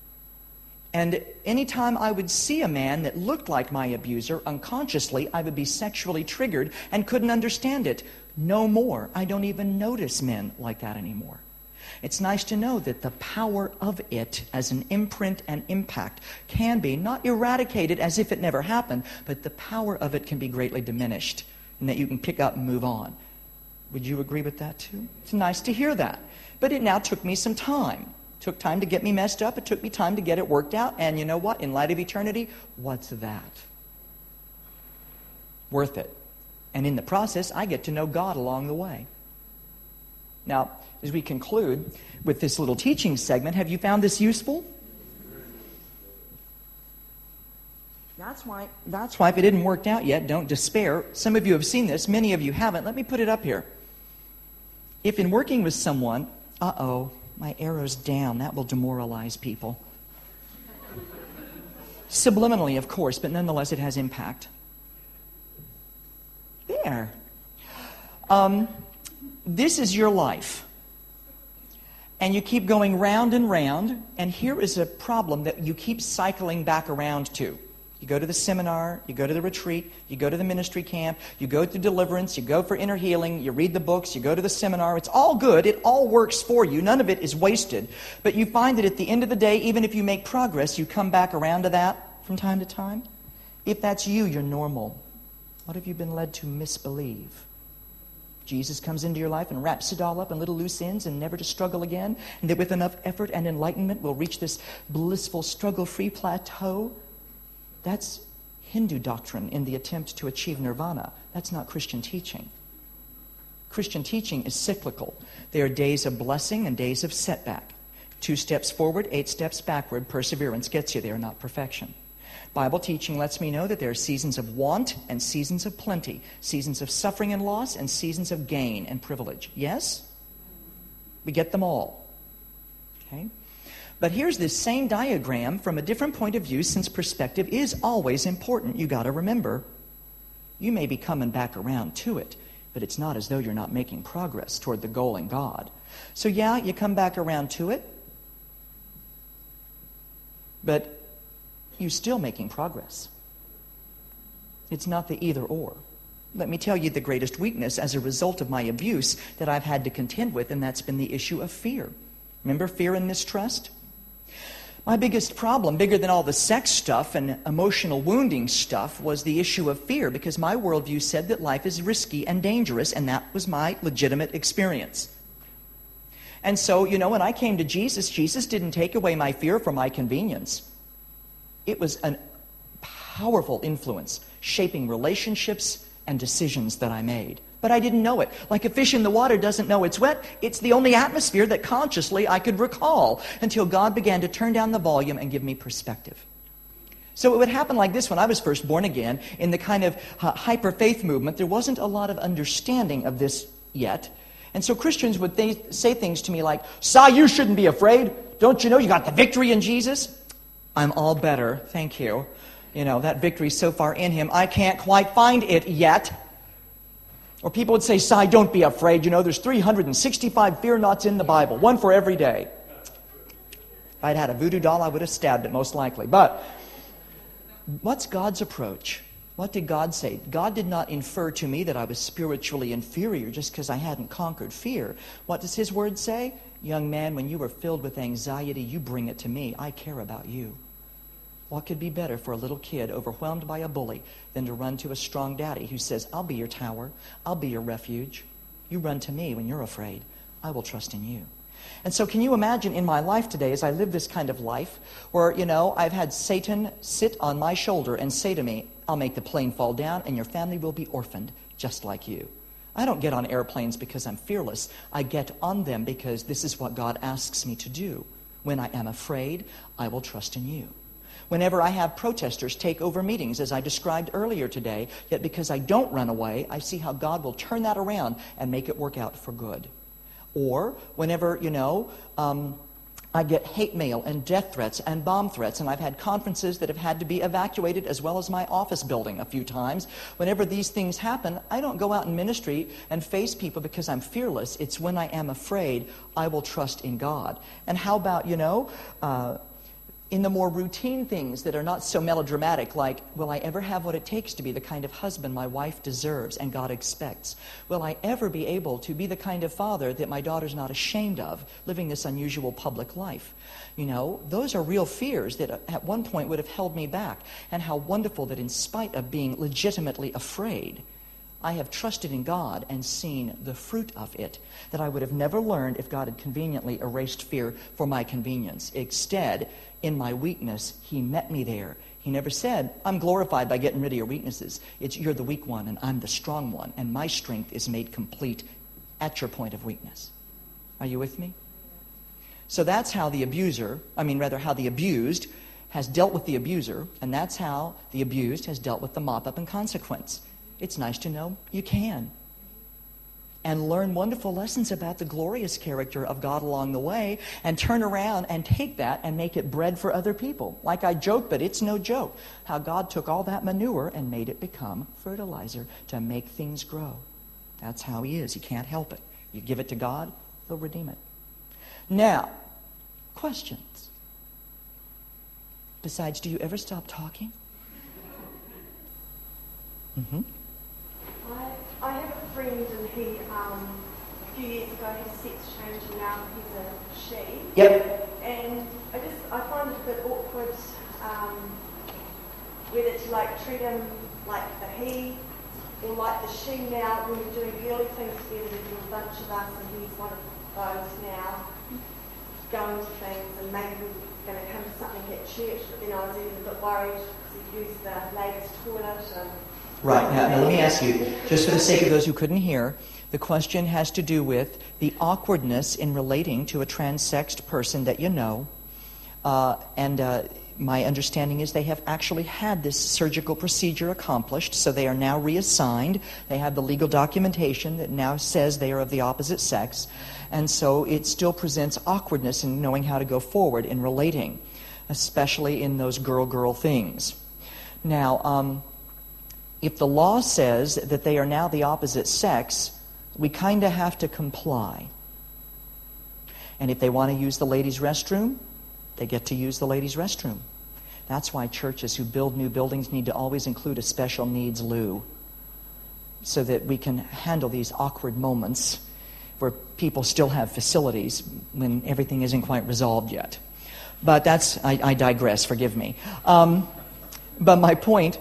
And anytime I would see a man that looked like my abuser, unconsciously, I would be sexually triggered and couldn't understand it. No more. I don't even notice men like that anymore. It's nice to know that the power of it as an imprint and impact can be not eradicated as if it never happened, but the power of it can be greatly diminished, and that you can pick up and move on. Would you agree with that too? It's nice to hear that. But it now took me some time. It took time to get me messed up. It took me time to get it worked out. And you know what? In light of eternity, what's that? Worth it. And in the process, I get to know God along the way. Now, as we conclude with this little teaching segment, have you found this useful? That's why, that's why if it didn't work out yet, don't despair. Some of you have seen this. Many of you haven't. Let me put it up here. If in working with someone, uh-oh, my arrow's down. That will demoralize people. Subliminally, of course, but nonetheless it has impact. There. Um, this is your life. And you keep going round and round, and here is a problem that you keep cycling back around to. You go to the seminar, you go to the retreat, you go to the ministry camp, you go to deliverance, you go for inner healing, you read the books, you go to the seminar. It's all good. It all works for you. None of it is wasted. But you find that at the end of the day, even if you make progress, you come back around to that from time to time. If that's you, you're normal. What have you been led to misbelieve? Jesus comes into your life and wraps it all up in little loose ends and never to struggle again, and that with enough effort and enlightenment we'll reach this blissful struggle-free plateau. That's Hindu doctrine in the attempt to achieve nirvana. That's not Christian teaching. Christian teaching is cyclical. There are days of blessing and days of setback. Two steps forward, eight steps backward. Perseverance gets you there, not perfection. Bible teaching lets me know that there are seasons of want and seasons of plenty, seasons of suffering and loss and seasons of gain and privilege. Yes? We get them all. Okay? But here's this same diagram from a different point of view, since perspective is always important. You got to remember, you may be coming back around to it, but it's not as though you're not making progress toward the goal in God. So yeah, you come back around to it, but you're still making progress. It's not the either or. let me tell you the greatest weakness as a result of my abuse that I've had to contend with, and that's been the issue of fear. Remember fear and mistrust? My biggest problem, bigger than all the sex stuff and emotional wounding stuff, was the issue of fear, because my worldview said that life is risky and dangerous, and that was my legitimate experience. And so, you know, when I came to Jesus, Jesus didn't take away my fear for my convenience. It was a powerful influence, shaping relationships and decisions that I made. But I didn't know it. Like a fish in the water doesn't know it's wet, it's the only atmosphere that consciously I could recall until God began to turn down the volume and give me perspective. So it would happen like this when I was first born again. In the kind of uh, hyper-faith movement, there wasn't a lot of understanding of this yet. And so Christians would th- say things to me like, "Si, you shouldn't be afraid. Don't you know you got the victory in Jesus?" I'm all better, thank you. You know, that victory's so far in Him, I can't quite find it yet. Or people would say, "Si, don't be afraid. You know, there's three hundred sixty-five fear nots in the Bible, one for every day." If I'd had a voodoo doll, I would have stabbed it, most likely. But what's God's approach? What did God say? God did not infer to me that I was spiritually inferior just because I hadn't conquered fear. What does His Word say? "Young man, when you are filled with anxiety, you bring it to me. I care about you." What could be better for a little kid overwhelmed by a bully than to run to a strong daddy who says, "I'll be your tower. I'll be your refuge. You run to me when you're afraid. I will trust in you." And so can you imagine in my life today, as I live this kind of life, where, you know, I've had Satan sit on my shoulder and say to me, "I'll make the plane fall down and your family will be orphaned just like you." I don't get on airplanes because I'm fearless. I get on them because this is what God asks me to do. When I am afraid, I will trust in you. Whenever I have protesters take over meetings, as I described earlier today, yet because I don't run away, I see how God will turn that around and make it work out for good. Or whenever, you know, um, I get hate mail and death threats and bomb threats, and I've had conferences that have had to be evacuated, as well as my office building a few times. Whenever these things happen, I don't go out in ministry and face people because I'm fearless. It's when I am afraid, I will trust in God. And how about, you know, uh, in the more routine things that are not so melodramatic, like, will I ever have what it takes to be the kind of husband my wife deserves and God expects? Will I ever be able to be the kind of father that my daughter's not ashamed of, living this unusual public life? You know, those are real fears that at one point would have held me back. And how wonderful that in spite of being legitimately afraid, I have trusted in God and seen the fruit of it that I would have never learned if God had conveniently erased fear for my convenience. Instead, in my weakness, He met me there. He never said, "I'm glorified by getting rid of your weaknesses." It's, "You're the weak one and I'm the strong one, and my strength is made complete at your point of weakness." Are you with me? So that's how the abuser, I mean rather how the abused has dealt with the abuser, and that's how the abused has dealt with the mop-up and consequence. It's nice to know you can. And learn wonderful lessons about the glorious character of God along the way, and turn around and take that and make it bread for other people. Like I joke, but it's no joke, how God took all that manure and made it become fertilizer to make things grow. That's how He is. He can't help it. You give it to God, He'll redeem it. Now, questions. Besides, do you ever stop talking? Mm-hmm. I, I have a friend, and he, um, a few years ago, had a sex change, and now he's a she. Yep. And I just, I find it a bit awkward um, whether to like treat him like the he or like the she now. When we're doing girly things together, there's a bunch of us, and he's one of those now, going to things, and maybe we're going to come to something at church, but then I was even a bit worried because he used the ladies' toilet. And Right. Now, now, let me ask you, just for the sake of those who couldn't hear, the question has to do with the awkwardness in relating to a transsexed person that you know. Uh, and uh, my understanding is they have actually had this surgical procedure accomplished, so they are now reassigned. They have the legal documentation that now says they are of the opposite sex. And so it still presents awkwardness in knowing how to go forward in relating, especially in those girl-girl things. Now, um... if the law says that they are now the opposite sex, we kind of have to comply. And if they want to use the ladies' restroom, they get to use the ladies' restroom. That's why churches who build new buildings need to always include a special needs loo. so that we can handle these awkward moments where people still have facilities when everything isn't quite resolved yet. But that's, I, I digress, forgive me. Um, but my point,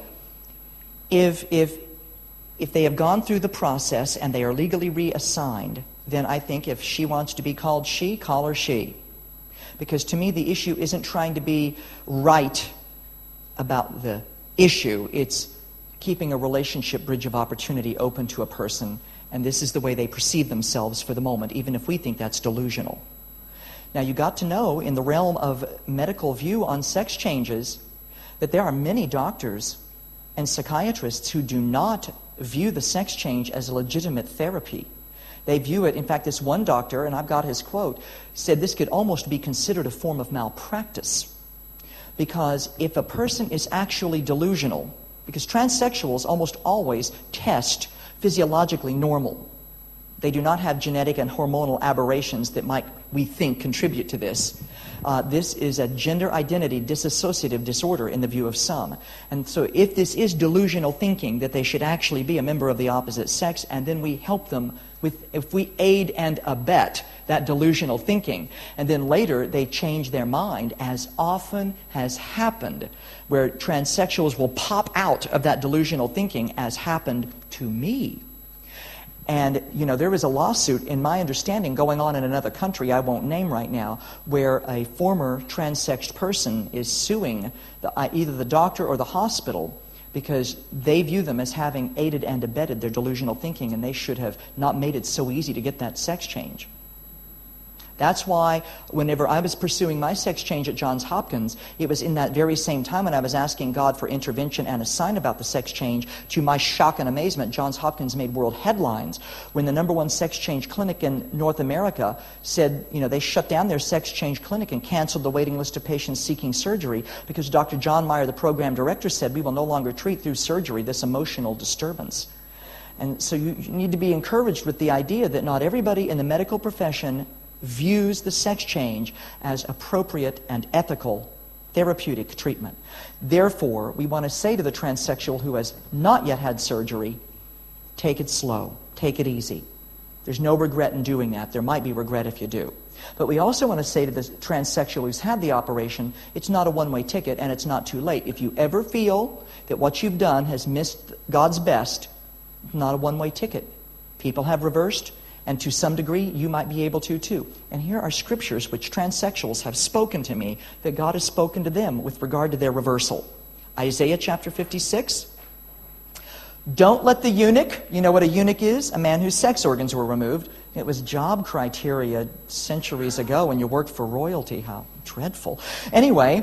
if, if, if they have gone through the process and they are legally reassigned, then I think if she wants to be called she, call her she. Because to me, the issue isn't trying to be right about the issue. It's keeping a relationship bridge of opportunity open to a person, and this is the way they perceive themselves for the moment, even if we think that's delusional. Now, you got to know, in the realm of medical view on sex changes, that there are many doctors and psychiatrists who do not view the sex change as a legitimate therapy. They view it, in fact, this one doctor, and I've got his quote, said this could almost be considered a form of malpractice. Because if a person is actually delusional, because transsexuals almost always test physiologically normal. They do not have genetic and hormonal aberrations that might, we think, contribute to this. Uh, this is a gender identity dissociative disorder in the view of some. And so if this is delusional thinking that they should actually be a member of the opposite sex, and then we help them with, if we aid and abet that delusional thinking, and then later they change their mind, as often has happened, where transsexuals will pop out of that delusional thinking, as happened to me. And, you know, there was a lawsuit, in my understanding, going on in another country I won't name right now, where a former transsexed person is suing the, uh, either the doctor or the hospital because they view them as having aided and abetted their delusional thinking, and they should have not made it so easy to get that sex change. That's why whenever I was pursuing my sex change at Johns Hopkins, it was in that very same time when I was asking God for intervention and a sign about the sex change. To my shock and amazement, Johns Hopkins made world headlines when the number one sex change clinic in North America said, you know, they shut down their sex change clinic and canceled the waiting list of patients seeking surgery because Doctor John Meyer, the program director, said we will no longer treat through surgery this emotional disturbance. And so you, you need to be encouraged with the idea that not everybody in the medical profession views the sex change as appropriate and ethical therapeutic treatment. Therefore, we want to say to the transsexual who has not yet had surgery, take it slow, take it easy. There's no regret in doing that. There might be regret if you do. But we also want to say to the transsexual who's had the operation, it's not a one-way ticket and it's not too late. If you ever feel that what you've done has missed God's best, it's not a one-way ticket. People have reversed, and to some degree, you might be able to too. And here are scriptures which transsexuals have spoken to me that God has spoken to them with regard to their reversal. Isaiah chapter fifty-six. Don't let the eunuch, you know what a eunuch is? A man whose sex organs were removed. It was job criteria centuries ago when you worked for royalty. How dreadful. Anyway,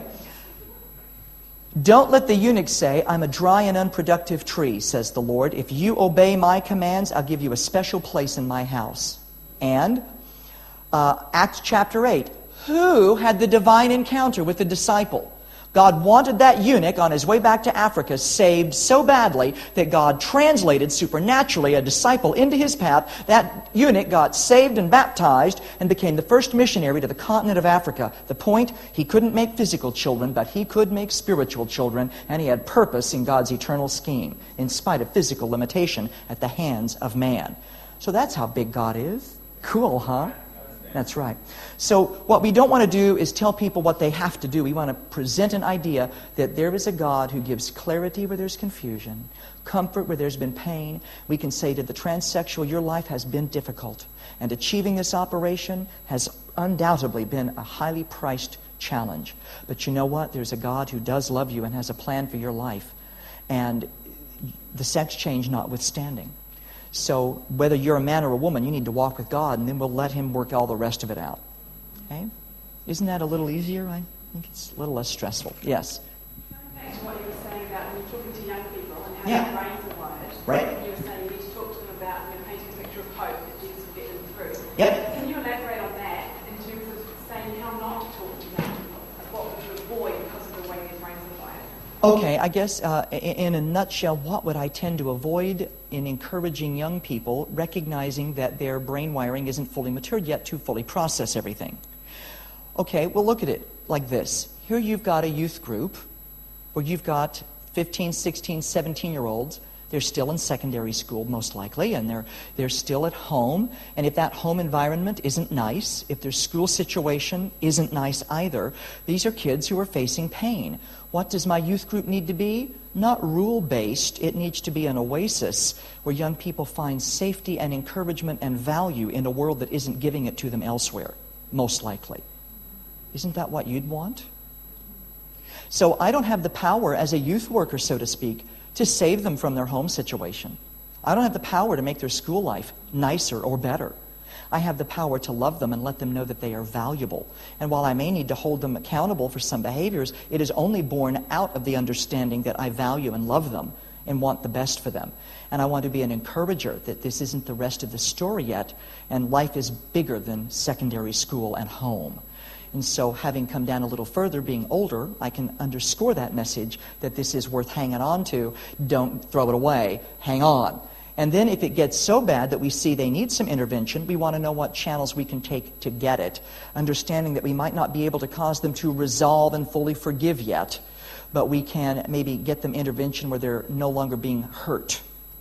don't let the eunuch say, I'm a dry and unproductive tree, says the Lord. If you obey my commands, I'll give you a special place in my house. And uh, Acts chapter eight. Who had the divine encounter with the disciple? God wanted that eunuch on his way back to Africa saved so badly that God translated supernaturally a disciple into his path. That eunuch got saved and baptized and became the first missionary to the continent of Africa. The point, he couldn't make physical children, but he could make spiritual children, and he had purpose in God's eternal scheme, in spite of physical limitation at the hands of man. So that's how big God is. Cool, huh? That's right. So what we don't want to do is tell people what they have to do. We want to present an idea that there is a God who gives clarity where there's confusion, comfort where there's been pain. We can say to the transsexual, your life has been difficult, and achieving this operation has undoubtedly been a highly priced challenge. But you know what? There's a God who does love you and has a plan for your life, and the sex change notwithstanding. So whether you're a man or a woman, you need to walk with God, and then we'll let Him work all the rest of it out. Okay? Isn't that a little easier? I think it's a little less stressful. Yes? Back to what you were saying about when you're talking to young people and how Yeah. their brains are wired. Right. You were saying you need to talk to them about, you know, painting a picture of hope that Jesus will get them through. Yep. Can you elaborate on that in terms of saying how not to talk to young people? Like what would you avoid because of the way their brains are wired? Okay, I guess uh, in a nutshell, what would I tend to avoid in encouraging young people, recognizing that their brain wiring isn't fully matured yet to fully process everything? Okay, well, look at it like this. Here you've got a youth group where you've got fifteen, sixteen, seventeen-year-olds They're still in secondary school, most likely, and they're they're still at home. And if that home environment isn't nice, if their school situation isn't nice either, these are kids who are facing pain. What does my youth group need to be? Not rule-based. It needs to be an oasis where young people find safety and encouragement and value in a world that isn't giving it to them elsewhere, most likely. Isn't that what you'd want? So I don't have the power as a youth worker, so to speak, to save them from their home situation. I don't have the power to make their school life nicer or better. I have the power to love them and let them know that they are valuable. And while I may need to hold them accountable for some behaviors, it is only born out of the understanding that I value and love them and want the best for them. And I want to be an encourager that this isn't the rest of the story yet, and life is bigger than secondary school and home. And so having come down a little further, being older, I can underscore that message that this is worth hanging on to. Don't throw it away. Hang on. And then if it gets so bad that we see they need some intervention, we want to know what channels we can take to get it, understanding that we might not be able to cause them to resolve and fully forgive yet, but we can maybe get them intervention where they're no longer being hurt.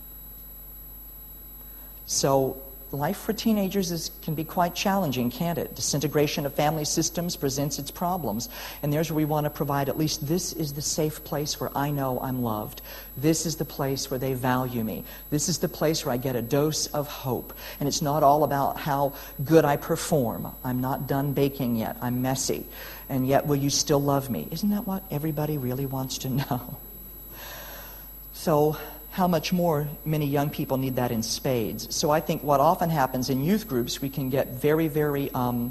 So life for teenagers is, can be quite challenging, can't it? Disintegration of family systems presents its problems. And there's where we want to provide at least this is the safe place where I know I'm loved. This is the place where they value me. This is the place where I get a dose of hope. And it's not all about how good I perform. I'm not done baking yet. I'm messy. And yet, will you still love me? Isn't that what everybody really wants to know? So how much more many young people need that in spades. So I think what often happens in youth groups, we can get very, very um,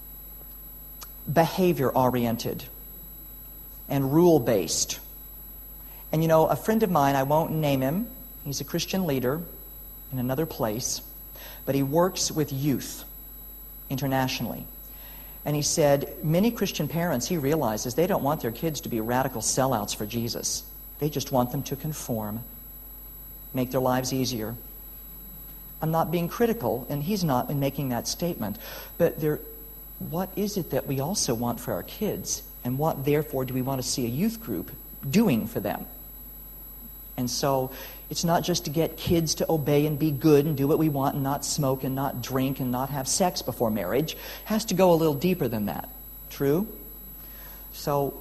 behavior-oriented and rule-based. And you know, a friend of mine, I won't name him, he's a Christian leader in another place, but he works with youth internationally. And he said, many Christian parents, he realizes, they don't want their kids to be radical sellouts for Jesus. They just want them to conform, make their lives easier. I'm not being critical, and he's not in making that statement. But there, what is it that we also want for our kids? And what, therefore, do we want to see a youth group doing for them? And so it's not just to get kids to obey and be good and do what we want and not smoke and not drink and not have sex before marriage. It has to go a little deeper than that. True? So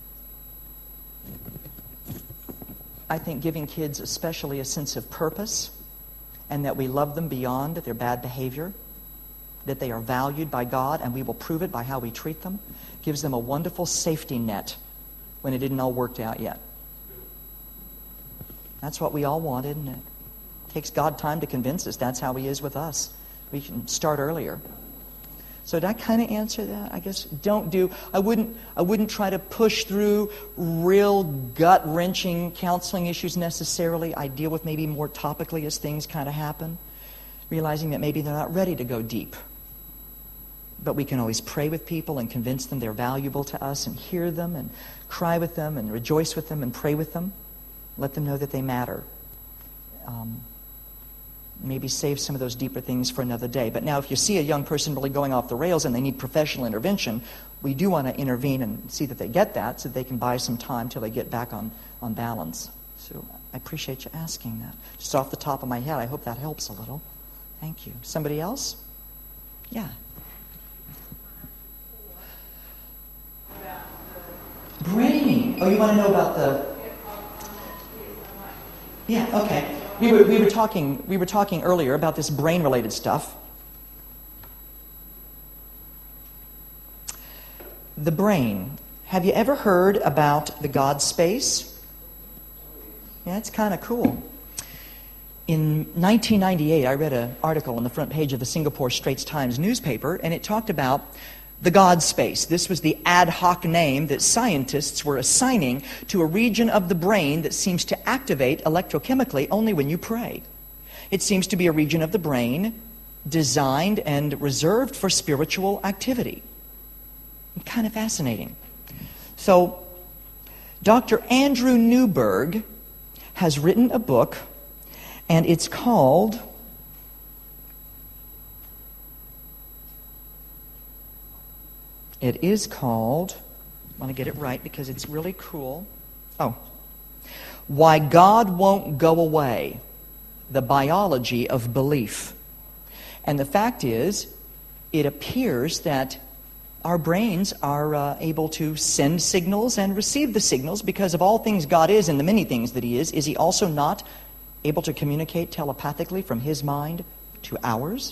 I think giving kids especially a sense of purpose and that we love them beyond their bad behavior, that they are valued by God, and we will prove it by how we treat them, gives them a wonderful safety net when it isn't all worked out yet. That's what we all want, isn't it? It takes God time to convince us. That's how He is with us. We can start earlier. So did I kind of answer that? I guess don't do, I wouldn't I wouldn't try to push through real gut-wrenching counseling issues necessarily. I deal with maybe more topically as things kind of happen, realizing that maybe they're not ready to go deep. But we can always pray with people and convince them they're valuable to us and hear them and cry with them and rejoice with them and pray with them. Let them know that they matter. Um, maybe save some of those deeper things for another day. But now if you see a young person really going off the rails and they need professional intervention, we do want to intervene and see that they get that so that they can buy some time till they get back on, on balance. So I appreciate you asking that. Just off the top of my head, I hope that helps a little. Thank you. Somebody else? Yeah. Brainy. Oh, you want to know about the... Yeah, okay. We were we were talking we were talking earlier about this brain-related stuff. The brain. Have you ever heard about the God space? Yeah, it's kind of cool. In nineteen ninety-eight, I read an article on the front page of the Singapore Straits Times newspaper, and it talked about the God space. This was the ad hoc name that scientists were assigning to a region of the brain that seems to activate electrochemically only when you pray. It seems to be a region of the brain designed and reserved for spiritual activity. Kind of fascinating. So, Doctor Andrew Newberg has written a book, and it's called... It is called, I want to get it right because it's really cool. Oh, Why God won't go away. The biology of belief. And the fact is, it appears that our brains are uh, able to send signals and receive the signals because of all things God is and the many things that He is. Is He also not able to communicate telepathically from His mind to ours?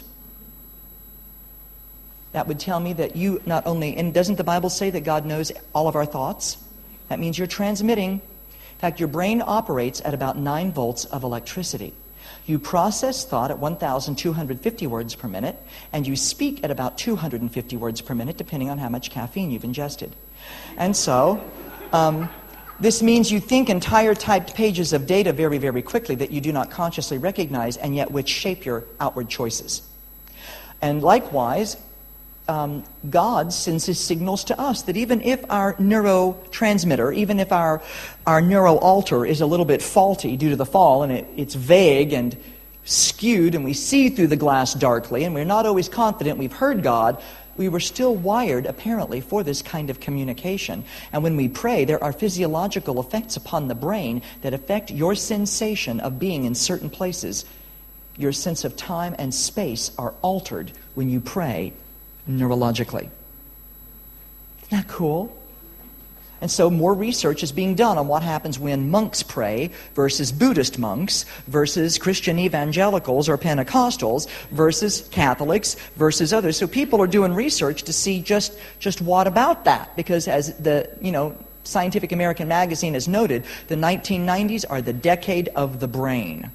That would tell me that you not only, and doesn't the Bible say that God knows all of our thoughts? That means you're transmitting. In fact, your brain operates at about nine volts of electricity. You process thought at one thousand two hundred fifty words per minute, and you speak at about two hundred fifty words per minute, depending on how much caffeine you've ingested. And so, um, this means you think entire typed pages of data very, very quickly that you do not consciously recognize, and yet which shape your outward choices. And likewise, Um, God sends His signals to us that even if our neurotransmitter, even if our our neuro altar is a little bit faulty due to the fall, and it, it's vague and skewed, and we see through the glass darkly, and we're not always confident we've heard God, we were still wired, apparently, for this kind of communication. And when we pray, there are physiological effects upon the brain that affect your sensation of being in certain places. Your sense of time and space are altered when you pray neurologically. Isn't that cool? And so more research is being done on what happens when monks pray versus Buddhist monks versus Christian evangelicals or Pentecostals versus Catholics versus others. So people are doing research to see just, just what about that? Because as the, you know, Scientific American magazine has noted, the nineteen nineties are the decade of the brain.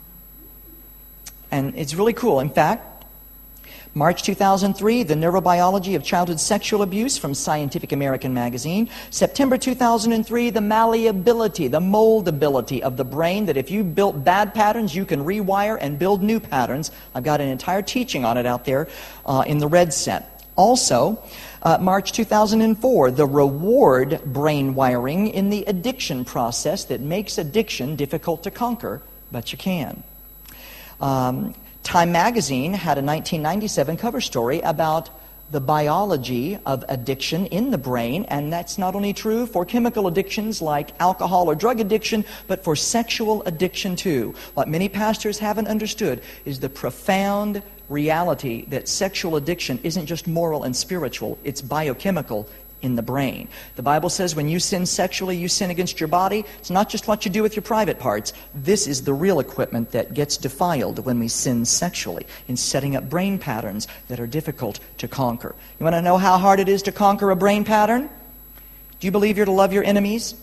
And it's really cool. In fact, March two thousand three, The Neurobiology of Childhood Sexual Abuse from Scientific American magazine. September two thousand three, The Malleability, the moldability of the brain, that if you built bad patterns, you can rewire and build new patterns. I've got an entire teaching on it out there uh, in the red set. Also, uh, March two thousand four, The Reward Brain Wiring in the Addiction Process that makes addiction difficult to conquer, but you can. Um... Time magazine had a nineteen ninety-seven cover story about the biology of addiction in the brain, and that's not only true for chemical addictions like alcohol or drug addiction, but for sexual addiction too. What many pastors haven't understood is the profound reality that sexual addiction isn't just moral and spiritual, it's biochemical in the brain. The Bible says when you sin sexually, you sin against your body. It's not just what you do with your private parts. This is the real equipment that gets defiled when we sin sexually, in setting up brain patterns that are difficult to conquer. You want to know how hard it is to conquer a brain pattern? Do you believe you're to love your enemies?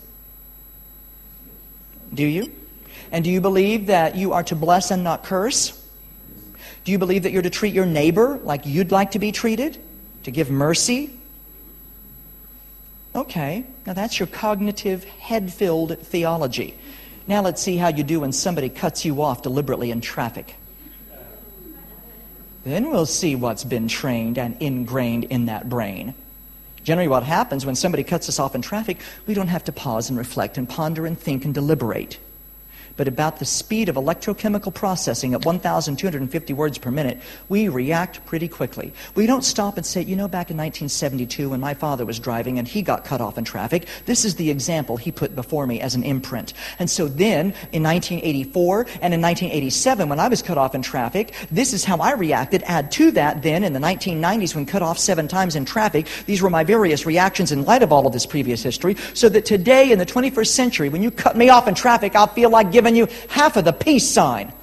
Do you? And do you believe that you are to bless and not curse? Do you believe that you're to treat your neighbor like you'd like to be treated? To give mercy? Okay, now that's your cognitive, head-filled theology. Now let's see how you do when somebody cuts you off deliberately in traffic. Then we'll see what's been trained and ingrained in that brain. Generally what happens when somebody cuts us off in traffic, we don't have to pause and reflect and ponder and think and deliberate. But about the speed of electrochemical processing at one thousand two hundred fifty words per minute, we react pretty quickly. We don't stop and say, you know, back in nineteen seventy-two when my father was driving and he got cut off in traffic, this is the example he put before me as an imprint. And so then, in nineteen eighty-four and in nineteen eighty-seven when I was cut off in traffic, this is how I reacted. Add to that then, in the nineteen nineties when cut off seven times in traffic, these were my various reactions in light of all of this previous history, so that today in the twenty-first century, when you cut me off in traffic, I'll feel like giving you half of the peace sign.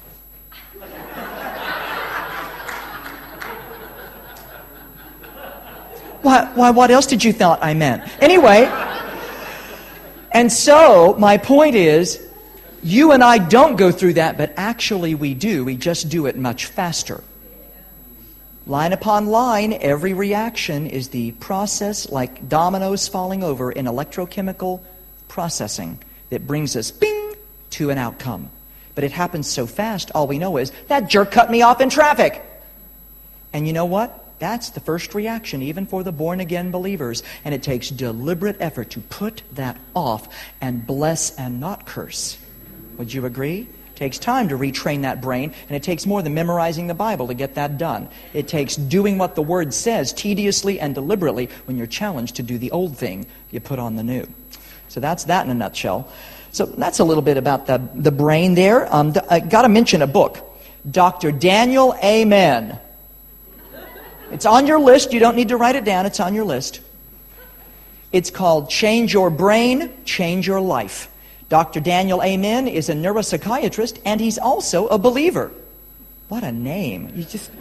Why, why, what else did you thought I meant? Anyway, and so my point is, you and I don't go through that, but actually we do. We just do it much faster. Line upon line, every reaction is the process like dominoes falling over in electrochemical processing that brings us, bing, to an outcome. But it happens so fast, all we know is, that jerk cut me off in traffic. And you know what? That's the first reaction, even for the born-again believers. And it takes deliberate effort to put that off and bless and not curse. Would you agree? It takes time to retrain that brain, and it takes more than memorizing the Bible to get that done. It takes doing what the Word says tediously and deliberately when you're challenged to do the old thing. You put on the new. So that's that in a nutshell. So that's a little bit about the, the brain there. Um, I got to mention a book, Doctor Daniel Amen. It's on your list. You don't need to write it down. It's on your list. It's called Change Your Brain, Change Your Life. Doctor Daniel Amen is a neuropsychiatrist, and he's also a believer. What a name. You just...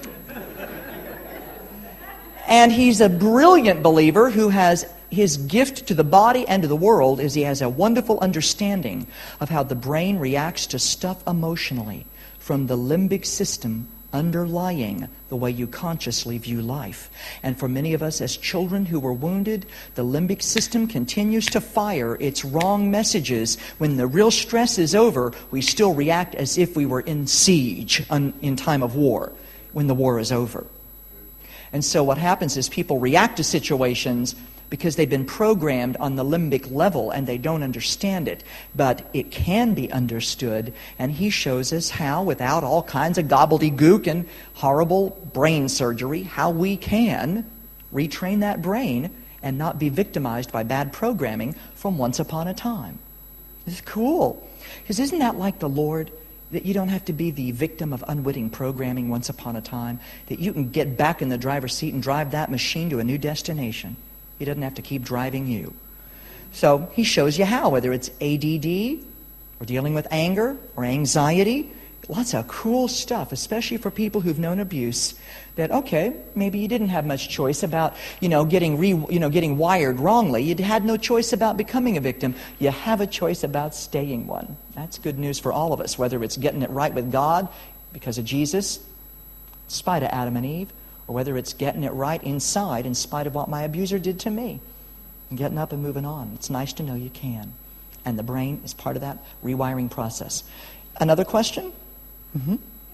And he's a brilliant believer who has his gift to the body and to the world is he has a wonderful understanding of how the brain reacts to stuff emotionally from the limbic system underlying the way you consciously view life. And for many of us as children who were wounded, the limbic system continues to fire its wrong messages. When the real stress is over, we still react as if we were in siege in time of war, when the war is over. And so what happens is people react to situations because they've been programmed on the limbic level and they don't understand it. But it can be understood, and he shows us how, without all kinds of gobbledygook and horrible brain surgery, how we can retrain that brain and not be victimized by bad programming from once upon a time. It's cool. Because isn't that like the Lord? That you don't have to be the victim of unwitting programming once upon a time. That you can get back in the driver's seat and drive that machine to a new destination. He doesn't have to keep driving you. So he shows you how, whether it's A D D or dealing with anger or anxiety. Lots of cool stuff, especially for people who've known abuse. That, okay, maybe you didn't have much choice about, you know, getting re, you know, getting wired wrongly. You had no choice about becoming a victim. You have a choice about staying one. That's good news for all of us, whether it's getting it right with God because of Jesus, in spite of Adam and Eve, or whether it's getting it right inside in spite of what my abuser did to me. And getting up and moving on. It's nice to know you can. And the brain is part of that rewiring process. Another question? Mm-hmm.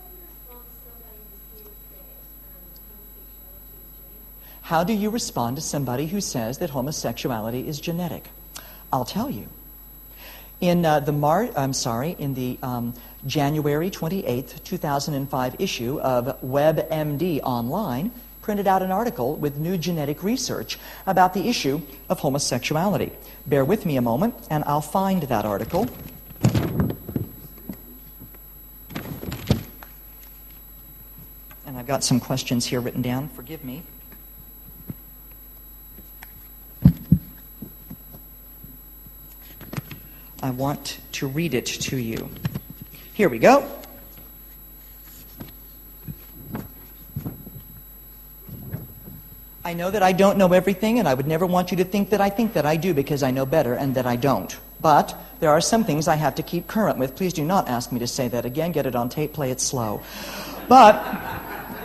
How do you respond to somebody who says that homosexuality is genetic? I'll tell you. In uh, the Mar- I'm sorry, in the um, January twenty-eighth, two thousand five issue of WebMD Online, printed out an article with new genetic research about the issue of homosexuality. Bear with me a moment, and I'll find that article. And I've got some questions here written down. Forgive me. I want to read it to you. Here we go. I know that I don't know everything, and I would never want you to think that I think that I do, because I know better and that I don't. But there are some things I have to keep current with. Please do not ask me to say that again. Get it on tape, play it slow. But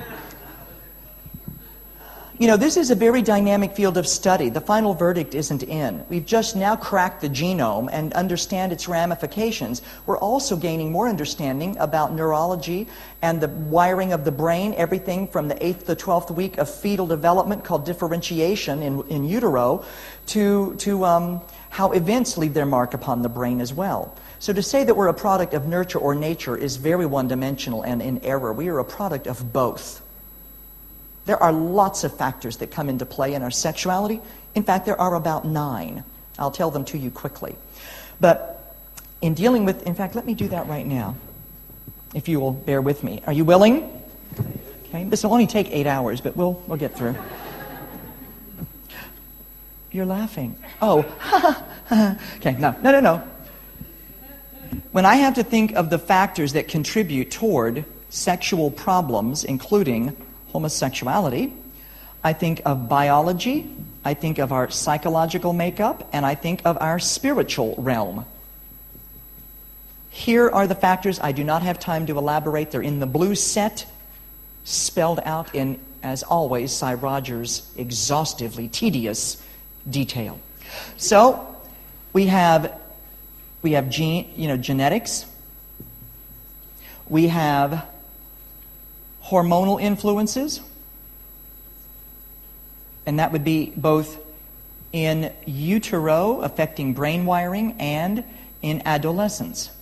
you know, this is a very dynamic field of study. The final verdict isn't in. We've just now cracked the genome and understand its ramifications. We're also gaining more understanding about neurology and the wiring of the brain, everything from the eighth to twelfth week of fetal development, called differentiation in, in utero, to, to um, how events leave their mark upon the brain as well. So to say that we're a product of nurture or nature is very one-dimensional and in error. We are a product of both. There are lots of factors that come into play in our sexuality. In fact, there are about nine. I'll tell them to you quickly. But in dealing with, in fact, let me do that right now, if you will bear with me. Are you willing? Okay, this will only take eight hours, but we'll we'll get through. You're laughing. Oh, okay, no, no, no, no. When I have to think of the factors that contribute toward sexual problems, including homosexuality, I think of biology, I think of our psychological makeup, and I think of our spiritual realm. Here are the factors. I do not have time to elaborate. They're in the blue set, spelled out in, as always, Cy Rogers' exhaustively tedious detail. So we have we have gene, you know, genetics. We have hormonal influences, and that would be both in utero, affecting brain wiring, and in adolescence.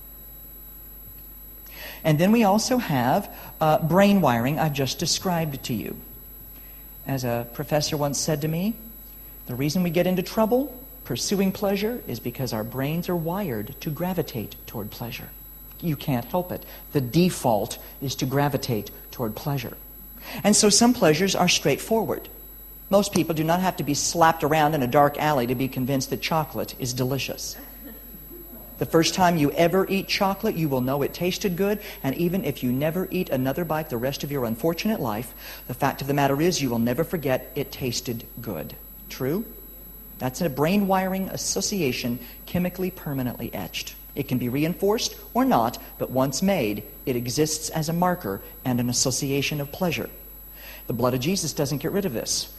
And then we also have uh, brain wiring I've just described to you. As a professor once said to me, the reason we get into trouble pursuing pleasure is because our brains are wired to gravitate toward pleasure. You can't help it. The default is to gravitate toward pleasure. And so some pleasures are straightforward. Most people do not have to be slapped around in a dark alley to be convinced that chocolate is delicious. The first time you ever eat chocolate, you will know it tasted good, and even if you never eat another bite the rest of your unfortunate life, the fact of the matter is you will never forget it tasted good. True? That's a brain wiring association chemically permanently etched. It can be reinforced or not, but once made, it exists as a marker and an association of pleasure. The blood of Jesus doesn't get rid of this.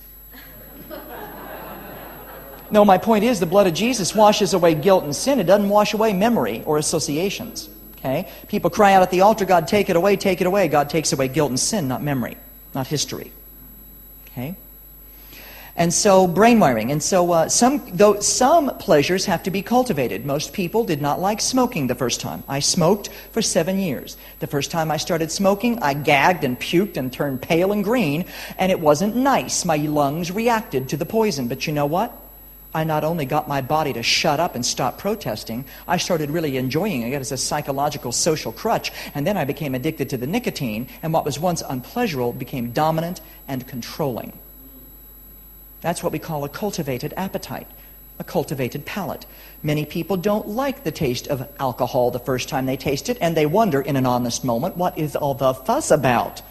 No, my point is the blood of Jesus washes away guilt and sin. It doesn't wash away memory or associations. Okay? People cry out at the altar, God, take it away, take it away. God takes away guilt and sin, not memory, not history. Okay? And so brain wiring. And so uh, some, though some pleasures have to be cultivated. Most people did not like smoking the first time. I smoked for seven years. The first time I started smoking, I gagged and puked and turned pale and green, and it wasn't nice. My lungs reacted to the poison. But you know what? I not only got my body to shut up and stop protesting, I started really enjoying it as a psychological social crutch, and then I became addicted to the nicotine, and what was once unpleasurable became dominant and controlling. That's what we call a cultivated appetite, a cultivated palate. Many people don't like the taste of alcohol the first time they taste it, and they wonder in an honest moment, what is all the fuss about?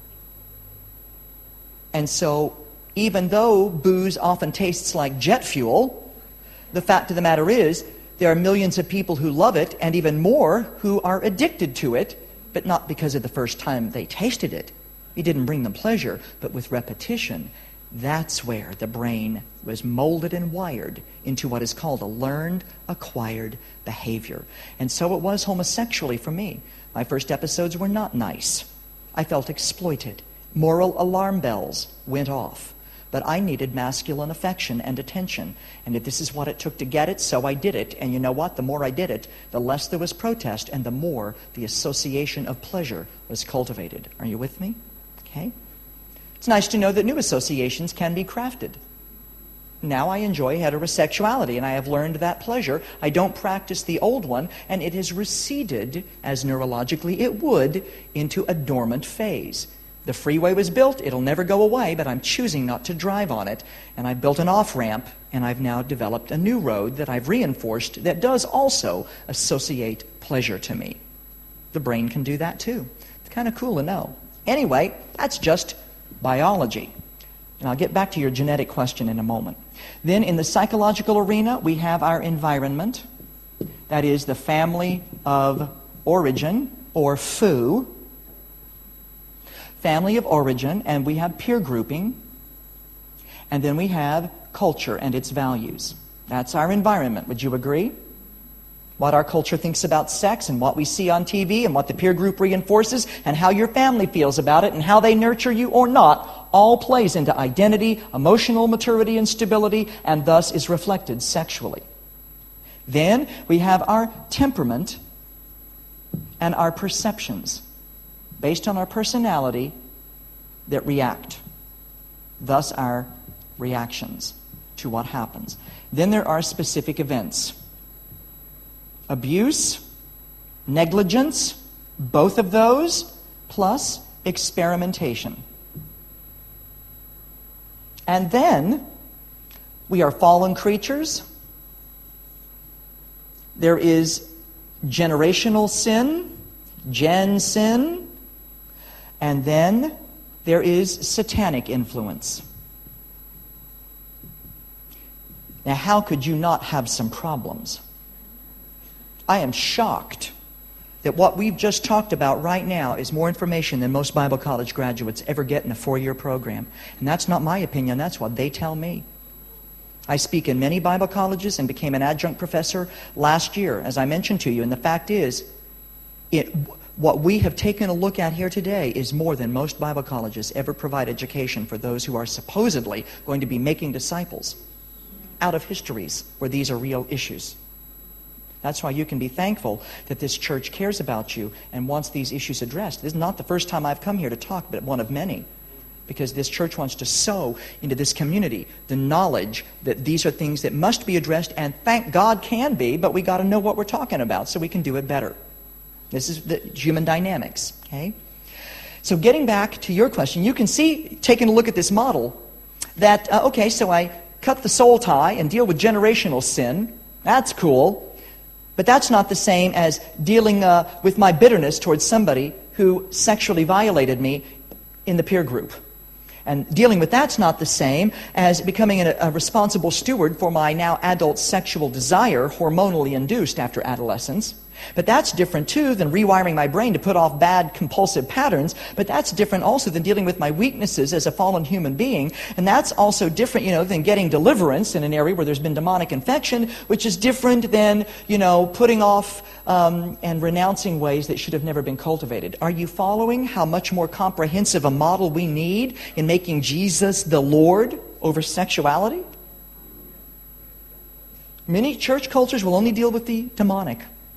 And so, even though booze often tastes like jet fuel, the fact of the matter is, there are millions of people who love it, and even more who are addicted to it, but not because of the first time they tasted it. It didn't bring them pleasure, but with repetition. That's where the brain was molded and wired into what is called a learned, acquired behavior. And so it was homosexually for me. My first episodes were not nice. I felt exploited. Moral alarm bells went off. But I needed masculine affection and attention. And if this is what it took to get it, so I did it. And you know what? The more I did it, the less there was protest, and the more the association of pleasure was cultivated. Are you with me? Okay? It's nice to know that new associations can be crafted. Now I enjoy heterosexuality, and I have learned that pleasure. I don't practice the old one, and it has receded, as neurologically it would, into a dormant phase. The freeway was built, it'll never go away, but I'm choosing not to drive on it. And I built an off-ramp, and I've now developed a new road that I've reinforced that does also associate pleasure to me. The brain can do that too. It's kind of cool to know. Anyway, that's just biology. And I'll get back to your genetic question in a moment. Then in the psychological arena, we have our environment. That is the family of origin, or F O O. Family of origin, and we have peer grouping. And then we have culture and its values. That's our environment. Would you agree? What our culture thinks about sex, and what we see on T V, and what the peer group reinforces, and how your family feels about it, and how they nurture you or not, all plays into identity, emotional maturity and stability, and thus is reflected sexually. Then we have our temperament and our perceptions, based on our personality, that react. Thus our reactions to what happens. Then there are specific events. Abuse, negligence, both of those, plus experimentation. And then we are fallen creatures. There is generational sin, gen sin, and then there is satanic influence. Now, how could you not have some problems? I am shocked that what we've just talked about right now is more information than most Bible college graduates ever get in a four-year program. And that's not my opinion, that's what they tell me. I speak in many Bible colleges and became an adjunct professor last year, as I mentioned to you. And the fact is, it, what we have taken a look at here today is more than most Bible colleges ever provide education for those who are supposedly going to be making disciples out of histories where these are real issues. That's why you can be thankful that this church cares about you and wants these issues addressed. This is not the first time I've come here to talk, but one of many. because this church wants to sow into this community the knowledge that these are things that must be addressed, and thank God can be, but we got to know what we're talking about so we can do it better. This is the human dynamics, okay? So getting back to your question, you can see, taking a look at this model, that, uh, okay, so I cut the soul tie and deal with generational sin. That's cool. But that's not the same as dealing uh, with my bitterness towards somebody who sexually violated me in the peer group. And dealing with that's not the same as becoming a, a responsible steward for my now adult sexual desire, hormonally induced after adolescence. But that's different too than rewiring my brain to put off bad compulsive patterns. But that's different also than dealing with my weaknesses as a fallen human being. And that's also different, you know, than getting deliverance in an area where there's been demonic infection, which is different than, you know, putting off um, and renouncing ways that should have never been cultivated. Are you following how much more comprehensive a model we need in making Jesus the Lord over sexuality? Many church cultures will only deal with the demonic.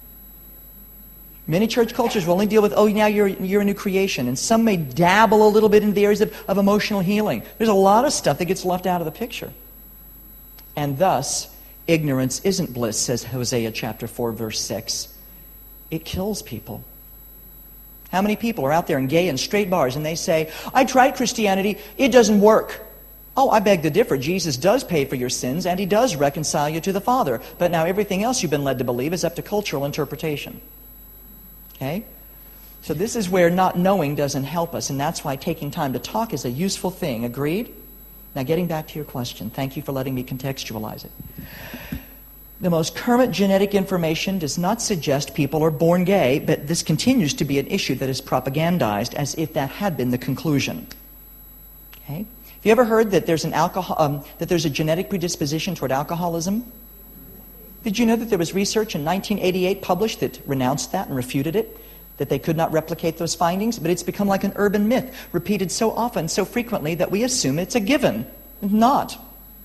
Many church cultures will only deal with, oh, now you're, you're a new creation. And some may dabble a little bit in the areas of, of emotional healing. There's a lot of stuff that gets left out of the picture. And thus, ignorance isn't bliss, says Hosea chapter four, verse six. It kills people. How many people are out there in gay and straight bars and they say, I tried Christianity, it doesn't work. Oh, I beg to differ. Jesus does pay for your sins and He does reconcile you to the Father. But now everything else you've been led to believe is up to cultural interpretation. Okay? So this is where not knowing doesn't help us, and that's why taking time to talk is a useful thing. Agreed? Now getting back to your question. Thank you for letting me contextualize it. The most current genetic information does not suggest people are born gay, but this continues to be an issue that is propagandized as if that had been the conclusion. Okay? Have you ever heard that there's an alcohol um, that there's a genetic predisposition toward alcoholism? Did you know that there was research in nineteen eighty-eight published that renounced that and refuted it? That they could not replicate those findings? But it's become like an urban myth, repeated so often, so frequently, that we assume it's a given. It's not.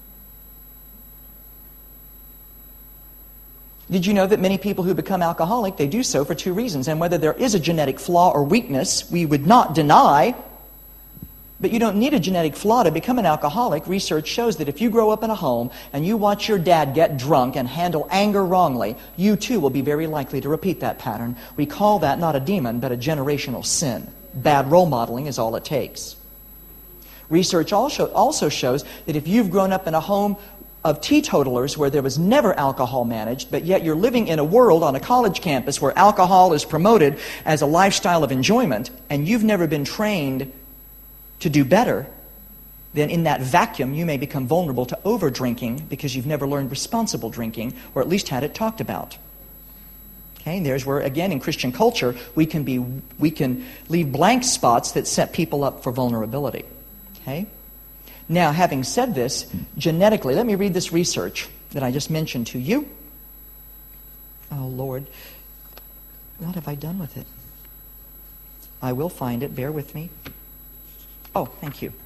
Did you know that many people who become alcoholic, they do so for two reasons? And whether there is a genetic flaw or weakness, we would not deny. But you don't need a genetic flaw to become an alcoholic. Research shows that if you grow up in a home and you watch your dad get drunk and handle anger wrongly, you too will be very likely to repeat that pattern. We call that not a demon, but a generational sin. Bad role modeling is all it takes. Research also, also shows that if you've grown up in a home of teetotalers where there was never alcohol managed, but yet you're living in a world on a college campus where alcohol is promoted as a lifestyle of enjoyment, and you've never been trained to do better, then in that vacuum you may become vulnerable to over-drinking because you've never learned responsible drinking, or at least had it talked about. Okay, and there's where, again, in Christian culture, we can be we can leave blank spots that set people up for vulnerability. Okay? Now, having said this, genetically, let me read this research that I just mentioned to you. Oh, Lord. What have I done with it? I will find it. Bear with me. Oh, thank you.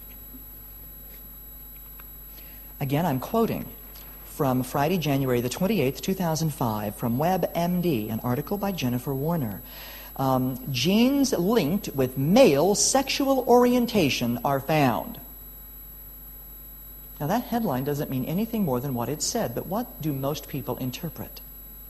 Again, I'm quoting from Friday, January the twenty-eighth, two thousand five, from WebMD, an article by Jennifer Warner. Um, genes linked with male sexual orientation are found. Now, that headline doesn't mean anything more than what it said, but what do most people interpret?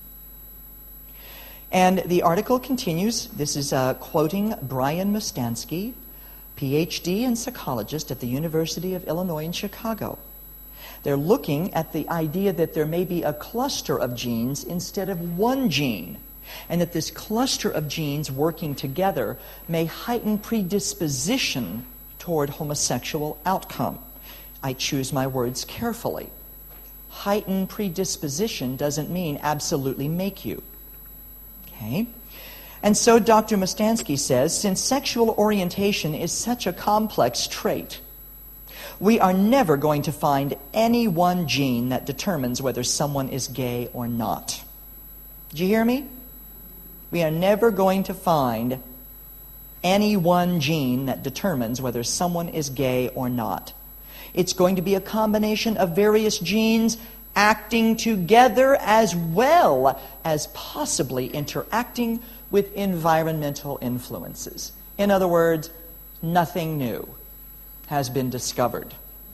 And the article continues. This is uh, quoting Brian Mustansky, P H D and psychologist at the University of Illinois in Chicago. They're looking at the idea that there may be a cluster of genes instead of one gene, and that this cluster of genes working together may heighten predisposition toward homosexual outcome. I choose my words carefully. Heighten predisposition doesn't mean absolutely make you. Okay? And so Doctor Mustansky says, since sexual orientation is such a complex trait, we are never going to find any one gene that determines whether someone is gay or not. Did you hear me? We are never going to find any one gene that determines whether someone is gay or not. It's going to be a combination of various genes acting together as well as possibly interacting with environmental influences. In other words, nothing new. has been discovered.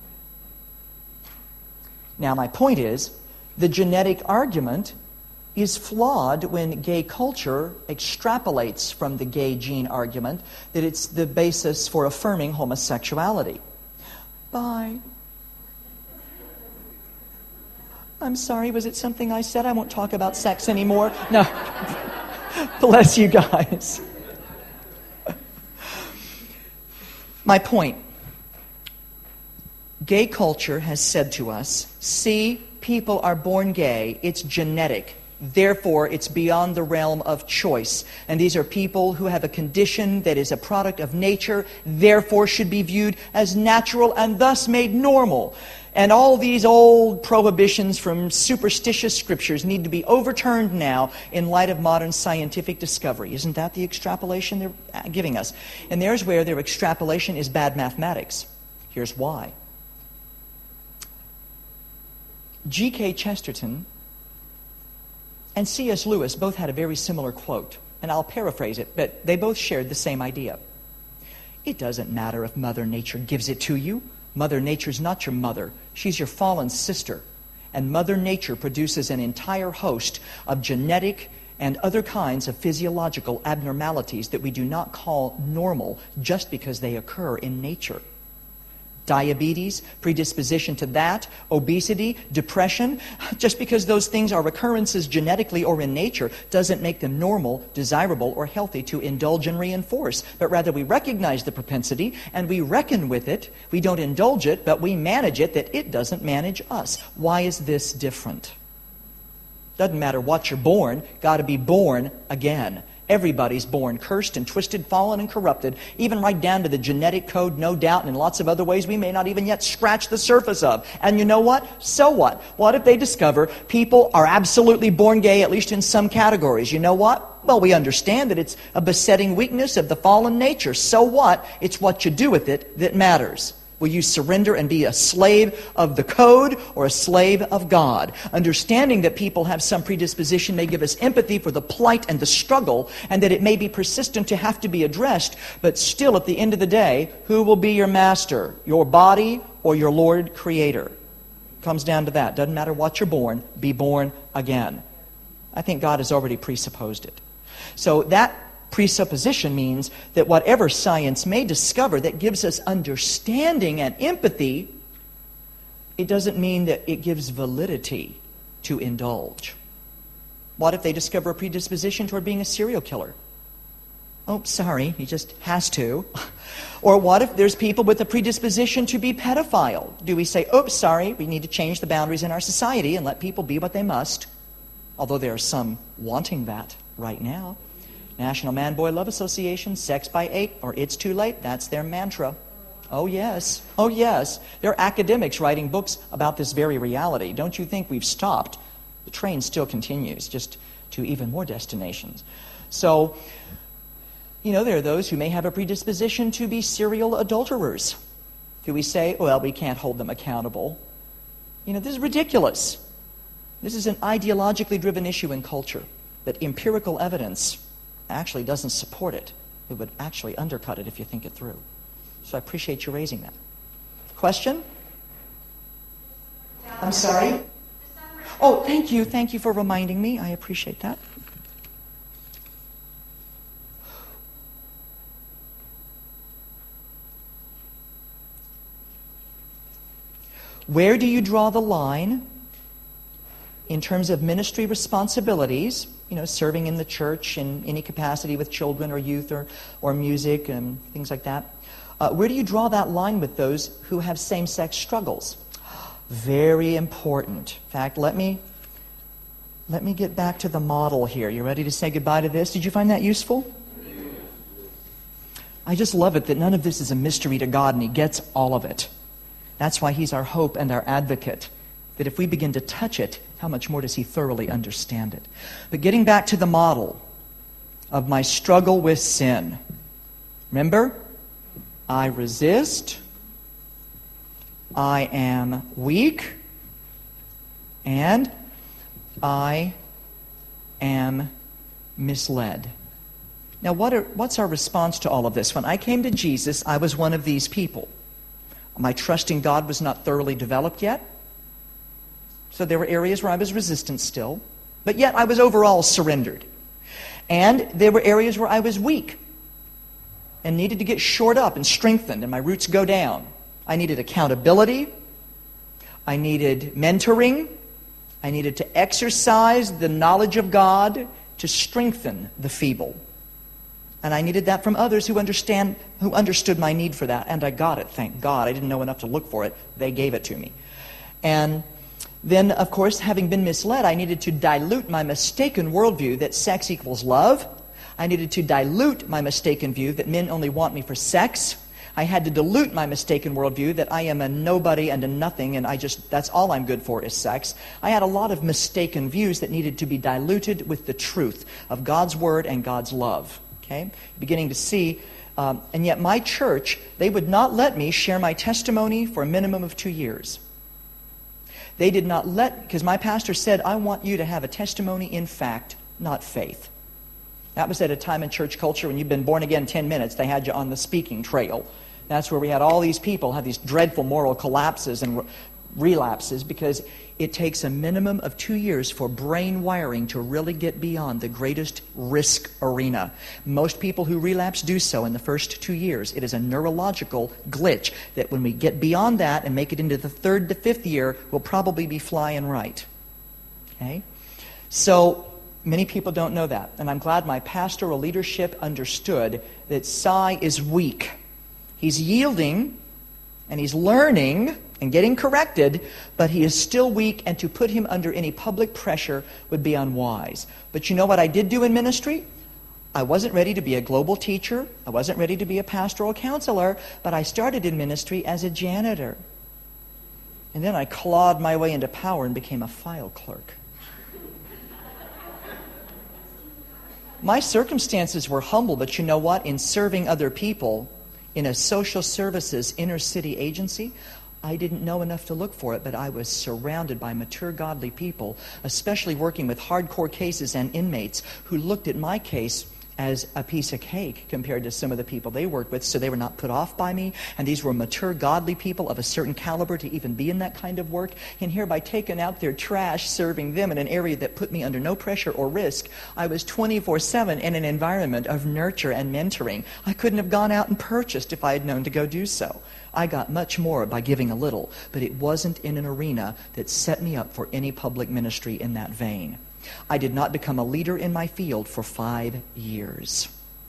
Now, my point is, the genetic argument is flawed when gay culture extrapolates from the gay gene argument that it's the basis for affirming homosexuality. Bye. I'm sorry, was it something I said? I won't talk about sex anymore. No. Bless you guys. My point. Gay culture has said to us, see, people are born gay, it's genetic. Therefore, it's beyond the realm of choice. And these are people who have a condition that is a product of nature, therefore should be viewed as natural and thus made normal. And all these old prohibitions from superstitious scriptures need to be overturned now in light of modern scientific discovery. Isn't that the extrapolation they're giving us? And there's where their extrapolation is bad mathematics. Here's why. G K Chesterton and C S Lewis both had a very similar quote, and I'll paraphrase it, but they both shared the same idea. It doesn't matter if Mother Nature gives it to you. Mother Nature's not your mother. She's your fallen sister. And Mother Nature produces an entire host of genetic and other kinds of physiological abnormalities that we do not call normal just because they occur in nature. Diabetes, predisposition to that, obesity, depression. Just because those things are occurrences genetically or in nature doesn't make them normal, desirable, or healthy to indulge and reinforce. But rather we recognize the propensity and we reckon with it. We don't indulge it, but we manage it that it doesn't manage us. Why is this different? Doesn't matter what you're born, got to be born again. Everybody's born cursed and twisted, fallen and corrupted, even right down to the genetic code, no doubt, and in lots of other ways we may not even yet scratch the surface of. And you know what? So what? What if they discover people are absolutely born gay, at least in some categories? You know what? Well, we understand that it's a besetting weakness of the fallen nature. So what? It's what you do with it that matters. Will you surrender and be a slave of the code or a slave of God? Understanding that people have some predisposition may give us empathy for the plight and the struggle, and that it may be persistent to have to be addressed, but still at the end of the day, who will be your master? Your body or your Lord Creator? Comes down to that. Doesn't matter what you're born, be born again. I think God has already presupposed it. So that presupposition means that whatever science may discover that gives us understanding and empathy, it doesn't mean that it gives validity to indulge. What if they discover a predisposition toward being a serial killer? Oh, sorry, he just has to. Or what if there's people with a predisposition to be pedophile? Do we say, oops, sorry, we need to change the boundaries in our society and let people be what they must? Although there are some wanting that right now. National Man-Boy Love Association, sex by eight, or it's too late. That's their mantra. Oh, yes. Oh, yes. There are academics writing books about this very reality. Don't you think we've stopped? The train still continues, just to even more destinations. So, you know, there are those who may have a predisposition to be serial adulterers. Do we say, well, we can't hold them accountable? You know, this is ridiculous. This is an ideologically driven issue in culture, but empirical evidence actually doesn't support it. It would actually undercut it if you think it through. So I appreciate you raising that. Question? I'm sorry? Oh, thank you. Thank you for reminding me. I appreciate that. Where do you draw the line in terms of ministry responsibilities? You know, serving in the church in any capacity with children or youth or, or music and things like that. Uh, where do you draw that line with those who have same-sex struggles? Very important. In fact, let me, let me get back to the model here. You ready to say goodbye to this? Did you find that useful? I just love it that none of this is a mystery to God and He gets all of it. That's why He's our hope and our advocate. That if we begin to touch it, how much more does He thoroughly understand it? But getting back to the model of my struggle with sin. Remember? I resist. I am weak. And I am misled. Now, what are, what's our response to all of this? When I came to Jesus, I was one of these people. My trust in God was not thoroughly developed yet. So there were areas where I was resistant still. But yet I was overall surrendered. And there were areas where I was weak and needed to get shored up and strengthened and my roots go down. I needed accountability. I needed mentoring. I needed to exercise the knowledge of God to strengthen the feeble. And I needed that from others who understand, who understood my need for that. And I got it, thank God. I didn't know enough to look for it. They gave it to me. And then, of course, having been misled, I needed to dilute my mistaken worldview that sex equals love. I needed to dilute my mistaken view that men only want me for sex. I had to dilute my mistaken worldview that I am a nobody and a nothing and I just, that's all I'm good for is sex. I had a lot of mistaken views that needed to be diluted with the truth of God's Word and God's love. Okay? Beginning to see, um, and yet my church, they would not let me share my testimony for a minimum of two years. They did not let, because my pastor said, I want you to have a testimony in fact, not faith. That was at a time in church culture when you've been born again ten minutes, they had you on the speaking trail. That's where we had all these people have these dreadful moral collapses and re- relapses because it takes a minimum of two years for brain wiring to really get beyond the greatest risk arena. Most people who relapse do so in the first two years. It is a neurological glitch that when we get beyond that and make it into the third to fifth year, we'll probably be flying right. Okay? So many people don't know that. And I'm glad my pastoral leadership understood that Cy is weak. He's yielding, and he's learning and getting corrected, but he is still weak, and to put him under any public pressure would be unwise. But you know what I did do in ministry? I wasn't ready to be a global teacher. I wasn't ready to be a pastoral counselor, but I started in ministry as a janitor. And then I clawed my way into power and became a file clerk. My circumstances were humble, but you know what? In serving other people, in a social services inner city agency, I didn't know enough to look for it, but I was surrounded by mature, godly people, especially working with hardcore cases and inmates who looked at my case as a piece of cake compared to some of the people they worked with, so they were not put off by me. And these were mature, godly people of a certain caliber to even be in that kind of work. And here, by taking out their trash, serving them in an area that put me under no pressure or risk, I was twenty-four seven in an environment of nurture and mentoring. I couldn't have gone out and purchased if I had known to go do so. I got much more by giving a little, but it wasn't in an arena that set me up for any public ministry in that vein. I did not become a leader in my field for five years.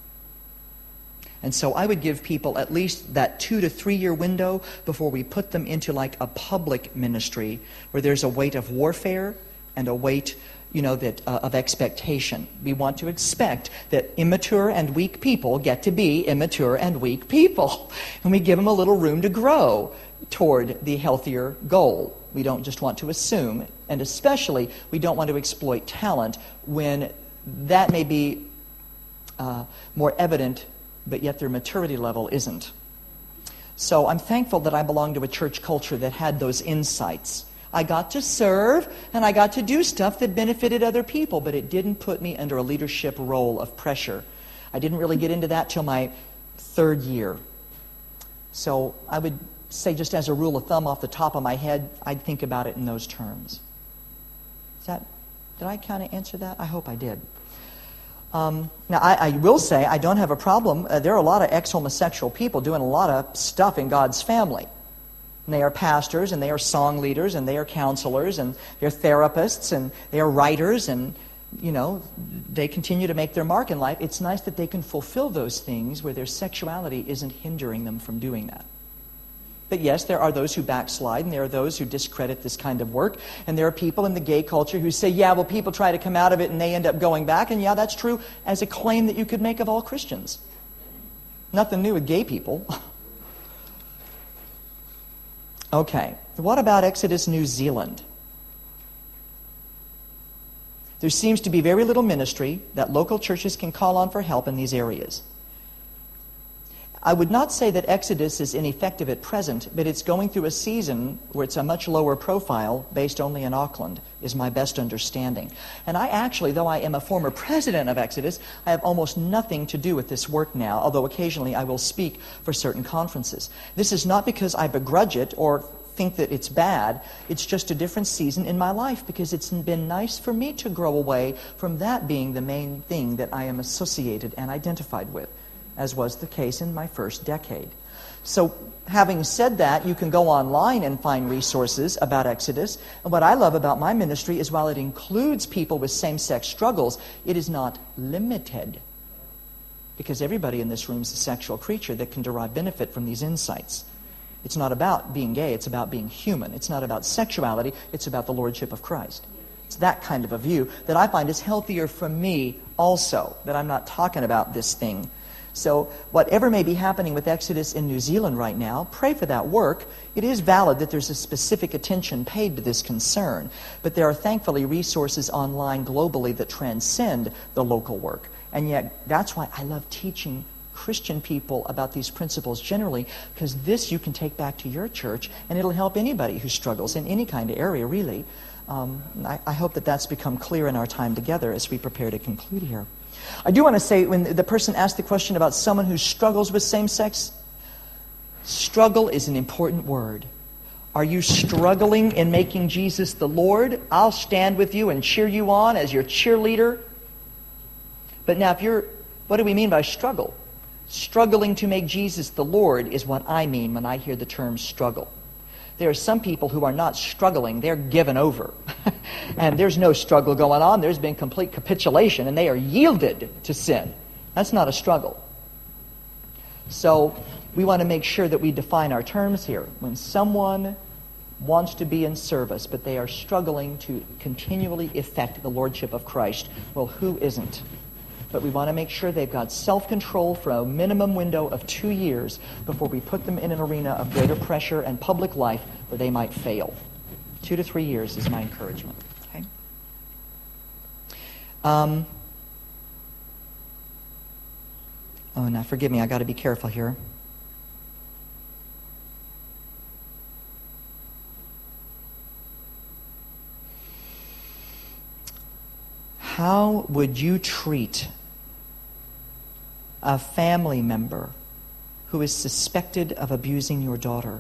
And so I would give people at least that two to three year window before we put them into like a public ministry where there's a weight of warfare and a weight, you know, that uh, of expectation. We want to expect that immature and weak people get to be immature and weak people. And we give them a little room to grow toward the healthier goal. We don't just want to assume, and especially we don't want to exploit talent when that may be uh, more evident, but yet their maturity level isn't. So I'm thankful that I belong to a church culture that had those insights. I got to serve, and I got to do stuff that benefited other people, but it didn't put me under a leadership role of pressure. I didn't really get into that till my third year. So I would say, just as a rule of thumb off the top of my head, I'd think about it in those terms. Is that, did I kind of answer that? I hope I did. Um, now, I, I will say I don't have a problem. Uh, there are a lot of ex-homosexual people doing a lot of stuff in God's family. And they are pastors, and they are song leaders, and they are counselors, and they're therapists, and they are writers, and, you know, they continue to make their mark in life. It's nice that they can fulfill those things where their sexuality isn't hindering them from doing that. But yes, there are those who backslide, and there are those who discredit this kind of work. And there are people in the gay culture who say, yeah, well, people try to come out of it and they end up going back. And yeah, that's true as a claim that you could make of all Christians. Nothing new with gay people. Okay, what about Exodus New Zealand? There seems to be very little ministry that local churches can call on for help in these areas. I would not say that Exodus is ineffective at present, but it's going through a season where it's a much lower profile based only in Auckland, is my best understanding. And I actually, though I am a former president of Exodus, I have almost nothing to do with this work now, although occasionally I will speak for certain conferences. This is not because I begrudge it or think that it's bad. It's just a different season in my life because it's been nice for me to grow away from that being the main thing that I am associated and identified with, as was the case in my first decade. So having said that, you can go online and find resources about Exodus. And what I love about my ministry is while it includes people with same-sex struggles, it is not limited. Because everybody in this room is a sexual creature that can derive benefit from these insights. It's not about being gay, it's about being human. It's not about sexuality, it's about the Lordship of Christ. It's that kind of a view that I find is healthier for me also, that I'm not talking about this thing. So whatever may be happening with Exodus in New Zealand right now, pray for that work. It is valid that there's a specific attention paid to this concern, but there are thankfully resources online globally that transcend the local work. And yet that's why I love teaching Christian people about these principles generally, because this you can take back to your church and it'll help anybody who struggles in any kind of area, really. Um, I, I hope that that's become clear in our time together as we prepare to conclude here. I do want to say, when the person asked the question about someone who struggles with same-sex, struggle is an important word. Are you struggling in making Jesus the Lord? I'll stand with you and cheer you on as your cheerleader. But now, if you're, what do we mean by struggle? Struggling to make Jesus the Lord is what I mean when I hear the term struggle. There are some people who are not struggling, they're given over. And there's no struggle going on, there's been complete capitulation, and they are yielded to sin. That's not a struggle. So we want to make sure that we define our terms here. When someone wants to be in service, but they are struggling to continually effect the Lordship of Christ, well, who isn't? But we want to make sure they've got self-control for a minimum window of two years before we put them in an arena of greater pressure and public life where they might fail. Two to three years is my encouragement. Okay. Um, oh, now forgive me, I got to be careful here. How would you treat a family member who is suspected of abusing your daughter?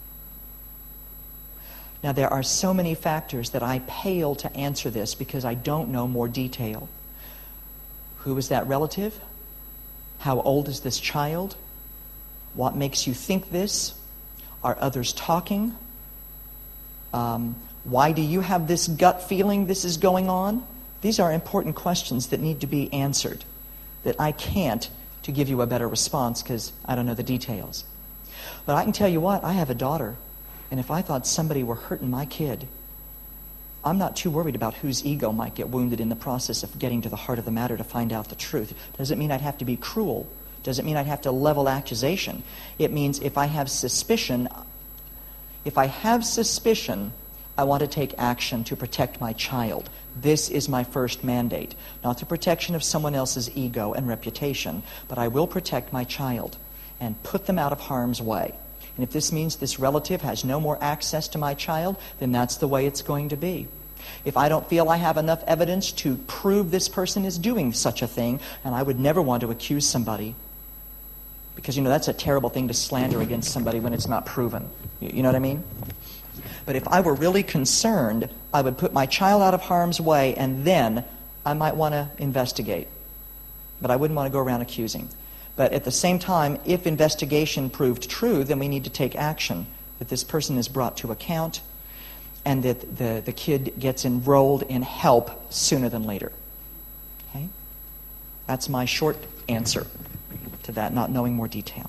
Now, there are so many factors that I pale to answer this because I don't know more detail. Who is that relative? How old is this child? What makes you think this? Are others talking? Um, why do you have this gut feeling this is going on? These are important questions that need to be answered, that I can't to give you a better response because I don't know the details. But I can tell you what, I have a daughter, and if I thought somebody were hurting my kid, I'm not too worried about whose ego might get wounded in the process of getting to the heart of the matter to find out the truth. Doesn't mean I'd have to be cruel. Doesn't mean I'd have to level accusation. It means if I have suspicion, if I have suspicion, I want to take action to protect my child. This is my first mandate. Not the protection of someone else's ego and reputation, but I will protect my child and put them out of harm's way. And if this means this relative has no more access to my child, then that's the way it's going to be. If I don't feel I have enough evidence to prove this person is doing such a thing, and I would never want to accuse somebody, because, you know, that's a terrible thing to slander against somebody when it's not proven. You know what I mean? But if I were really concerned, I would put my child out of harm's way, and then I might want to investigate. But I wouldn't want to go around accusing. But at the same time, if investigation proved true, then we need to take action, that this person is brought to account, and that the, the kid gets enrolled in help sooner than later. Okay? That's my short answer to that, not knowing more detail.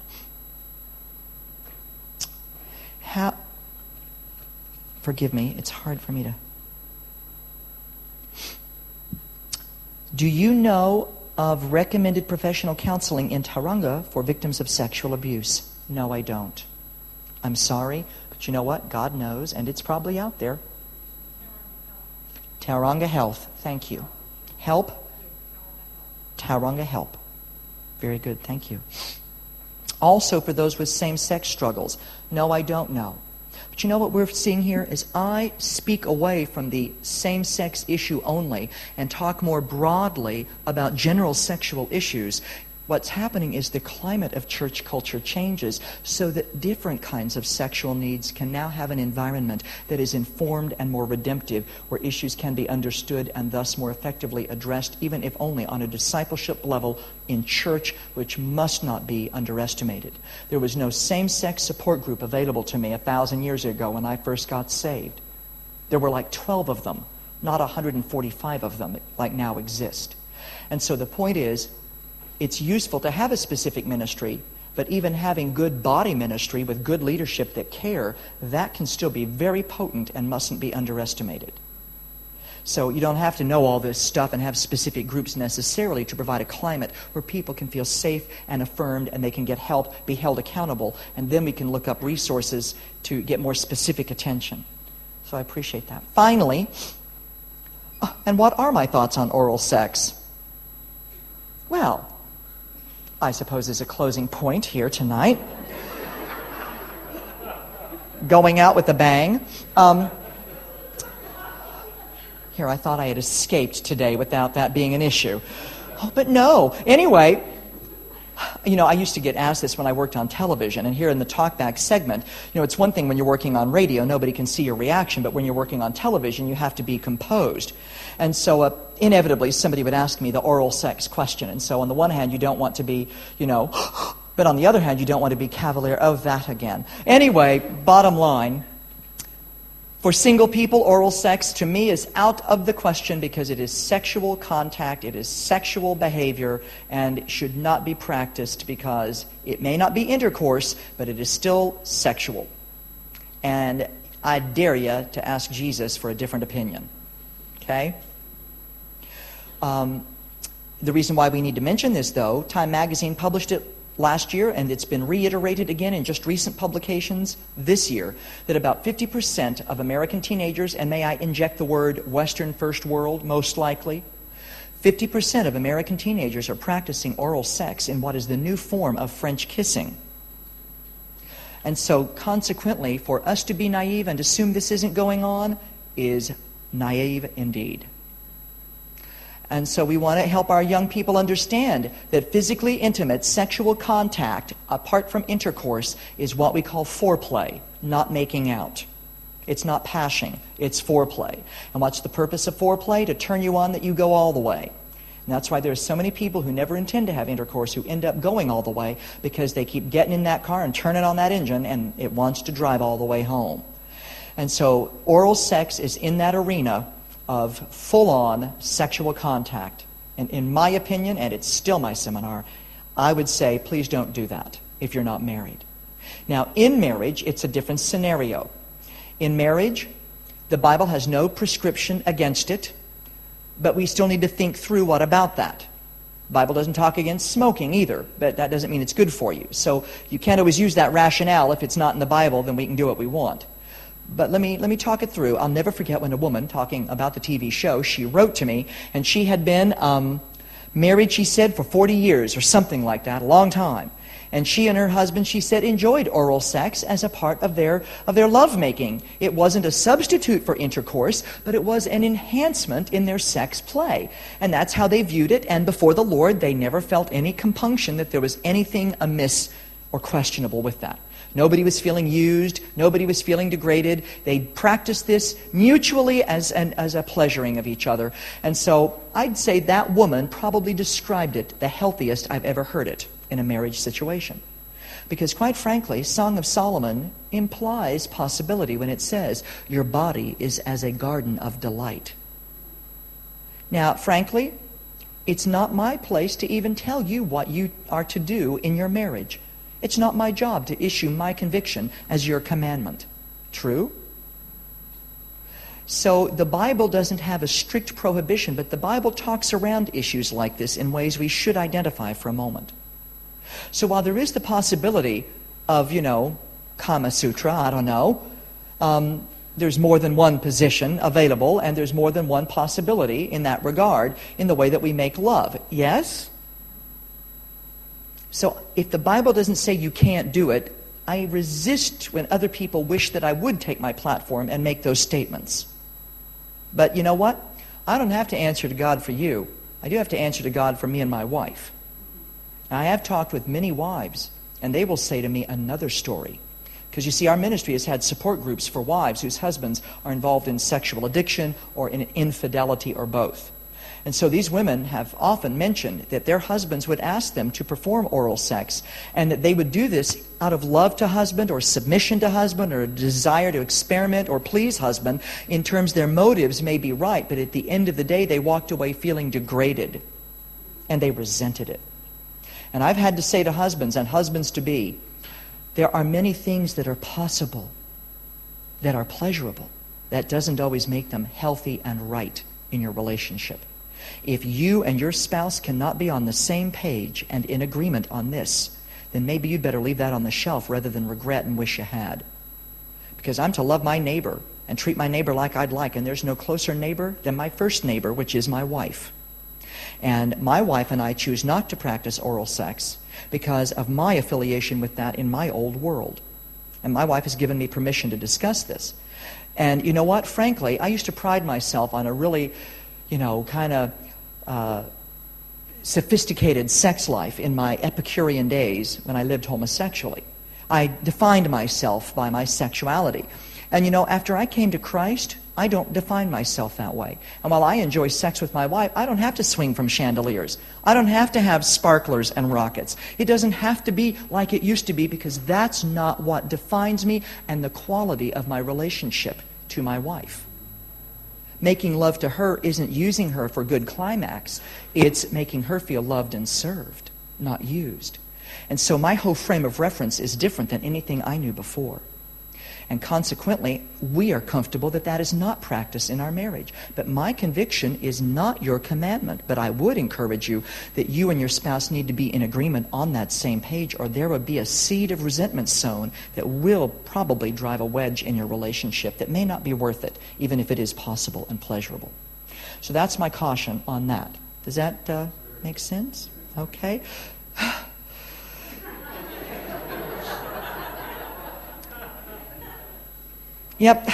How... Forgive me, it's hard for me to... Do you know of recommended professional counseling in Tauranga for victims of sexual abuse? No, I don't. I'm sorry, but you know what? God knows, and it's probably out there. Tauranga Health, thank you. Help? Tauranga Help. Very good, thank you. also for those with same-sex struggles? No, I don't know. But you know what we're seeing here is I speak away from the same-sex issue only and talk more broadly about general sexual issues. What's happening is the climate of church culture changes so that different kinds of sexual needs can now have an environment that is informed and more redemptive, where issues can be understood and thus more effectively addressed, even if only on a discipleship level in church, which must not be underestimated. There was no same-sex support group available to me a thousand years ago when I first got saved. There were like twelve of them, not one hundred forty-five of them like now exist. And so the point is, it's useful to have a specific ministry, but even having good body ministry with good leadership that care, that can still be very potent and mustn't be underestimated. So you don't have to know all this stuff and have specific groups necessarily to provide a climate where people can feel safe and affirmed and they can get help, be held accountable, and then we can look up resources to get more specific attention. So I appreciate that. Finally, oh, and what are my thoughts on oral sex? Well, I suppose as a closing point here tonight, going out with a bang. Um, here, I thought I had escaped today without that being an issue. Oh, but no. Anyway, you know, I used to get asked this when I worked on television, and here in the talkback segment, you know, it's one thing when you're working on radio, nobody can see your reaction, but when you're working on television, you have to be composed. And so uh, inevitably, somebody would ask me the oral sex question. And so on the one hand, you don't want to be, you know, but on the other hand, you don't want to be cavalier of that again. Anyway, bottom line, for single people, oral sex to me is out of the question because it is sexual contact, it is sexual behavior, and should not be practiced because it may not be intercourse, but it is still sexual. And I dare you to ask Jesus for a different opinion. Okay? Um, the reason why we need to mention this, though, Time Magazine published it last year, and it's been reiterated again in just recent publications this year, that about fifty percent of American teenagers, and may I inject the word Western First World, most likely, fifty percent of American teenagers are practicing oral sex in what is the new form of French kissing. And so, consequently, for us to be naive and assume this isn't going on is naive indeed. And so we want to help our young people understand that physically intimate sexual contact, apart from intercourse, is what we call foreplay, not making out. It's not pashing, it's foreplay. And what's the purpose of foreplay? To turn you on that you go all the way. And that's why there's so many people who never intend to have intercourse who end up going all the way because they keep getting in that car and turning on that engine and it wants to drive all the way home. And so oral sex is in that arena of full-on sexual contact. And in my opinion, and it's still my seminar, I would say please don't do that if you're not married. Now, in marriage, it's a different scenario. In marriage, the Bible has no prescription against it, but we still need to think through what about that. The Bible doesn't talk against smoking either, but that doesn't mean it's good for you. So you can't always use that rationale. If it's not in the Bible, then we can do what we want. But let me let me talk it through. I'll never forget when a woman, talking about the T V show, she wrote to me, and she had been um, married, she said, for forty years or something like that, a long time. And she and her husband, she said, enjoyed oral sex as a part of their of their lovemaking. It wasn't a substitute for intercourse, but it was an enhancement in their sex play. And that's how they viewed it. And before the Lord, they never felt any compunction that there was anything amiss or questionable with that. Nobody was feeling used. Nobody was feeling degraded. They practiced this mutually as an, as a pleasuring of each other. And so I'd say that woman probably described it the healthiest I've ever heard it in a marriage situation. Because quite frankly, Song of Solomon implies possibility when it says, your body is as a garden of delight. Now, frankly, it's not my place to even tell you what you are to do in your marriage. It's not my job to issue my conviction as your commandment. True? So the Bible doesn't have a strict prohibition, but the Bible talks around issues like this in ways we should identify for a moment. So while there is the possibility of, you know, Kama Sutra, I don't know, um, there's more than one position available, and there's more than one possibility in that regard in the way that we make love. Yes? So if the Bible doesn't say you can't do it, I resist when other people wish that I would take my platform and make those statements. But you know what? I don't have to answer to God for you. I do have to answer to God for me and my wife. Now, I have talked with many wives, and they will say to me another story. Because you see, our ministry has had support groups for wives whose husbands are involved in sexual addiction or in infidelity or both. And so these women have often mentioned that their husbands would ask them to perform oral sex, and that they would do this out of love to husband or submission to husband or a desire to experiment or please husband. In terms their motives may be right, but at the end of the day they walked away feeling degraded, and they resented it. And I've had to say to husbands and husbands-to-be, there are many things that are possible, that are pleasurable. That doesn't always make them healthy and right in your relationship. If you and your spouse cannot be on the same page and in agreement on this, then maybe you'd better leave that on the shelf rather than regret and wish you had. Because I'm to love my neighbor and treat my neighbor like I'd like, and there's no closer neighbor than my first neighbor, which is my wife. And my wife and I choose not to practice oral sex because of my affiliation with that in my old world. And my wife has given me permission to discuss this. And you know what? Frankly, I used to pride myself on a really, you know, kind of uh, sophisticated sex life in my Epicurean days when I lived homosexually. I defined myself by my sexuality. And you know, after I came to Christ, I don't define myself that way. And while I enjoy sex with my wife, I don't have to swing from chandeliers. I don't have to have sparklers and rockets. It doesn't have to be like it used to be, because that's not what defines me and the quality of my relationship to my wife. Making love to her isn't using her for good climax. It's making her feel loved and served, not used. And so my whole frame of reference is different than anything I knew before. And consequently, we are comfortable that that is not practiced in our marriage. But my conviction is not your commandment. But I would encourage you that you and your spouse need to be in agreement on that same page, or there would be a seed of resentment sown that will probably drive a wedge in your relationship that may not be worth it, even if it is possible and pleasurable. So that's my caution on that. Does that uh, make sense? Okay. Yep.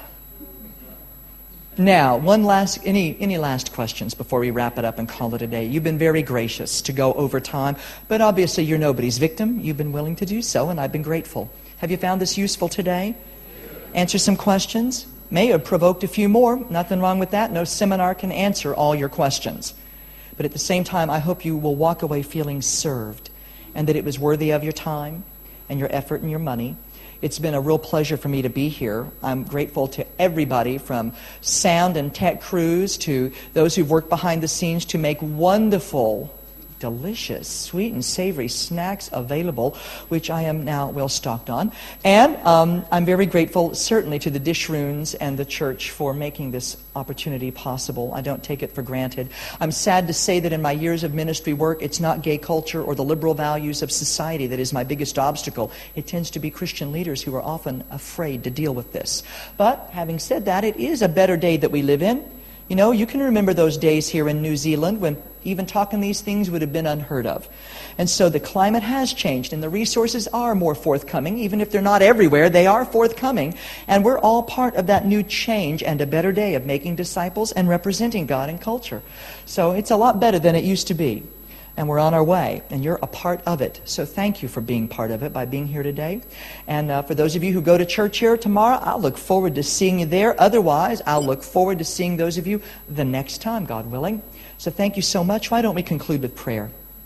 Now, one last, any, any last questions before we wrap it up and call it a day? You've been very gracious to go over time, but obviously you're nobody's victim. You've been willing to do so, and I've been grateful. Have you found this useful today? Answer some questions? May have provoked a few more. Nothing wrong with that. No seminar can answer all your questions. But at the same time, I hope you will walk away feeling served, and that it was worthy of your time and your effort and your money. It's been a real pleasure for me to be here. I'm grateful to everybody from sound and tech crews to those who've worked behind the scenes to make wonderful, delicious, sweet and savory snacks available, which I am now well stocked on. And um, I'm very grateful, certainly, to the Dishroons and the church for making this opportunity possible. I don't take it for granted. I'm sad to say that in my years of ministry work, it's not gay culture or the liberal values of society that is my biggest obstacle. It tends to be Christian leaders who are often afraid to deal with this. But having said that, it is a better day that we live in. You know, you can remember those days here in New Zealand when even talking these things would have been unheard of. And so the climate has changed, and the resources are more forthcoming. Even if they're not everywhere, they are forthcoming. And we're all part of that new change and a better day of making disciples and representing God in culture. So it's a lot better than it used to be. And we're on our way, and you're a part of it. So thank you for being part of it by being here today. And uh, for those of you who go to church here tomorrow, I'll look forward to seeing you there. Otherwise, I'll look forward to seeing those of you the next time, God willing. So thank you so much. Why don't we conclude with prayer?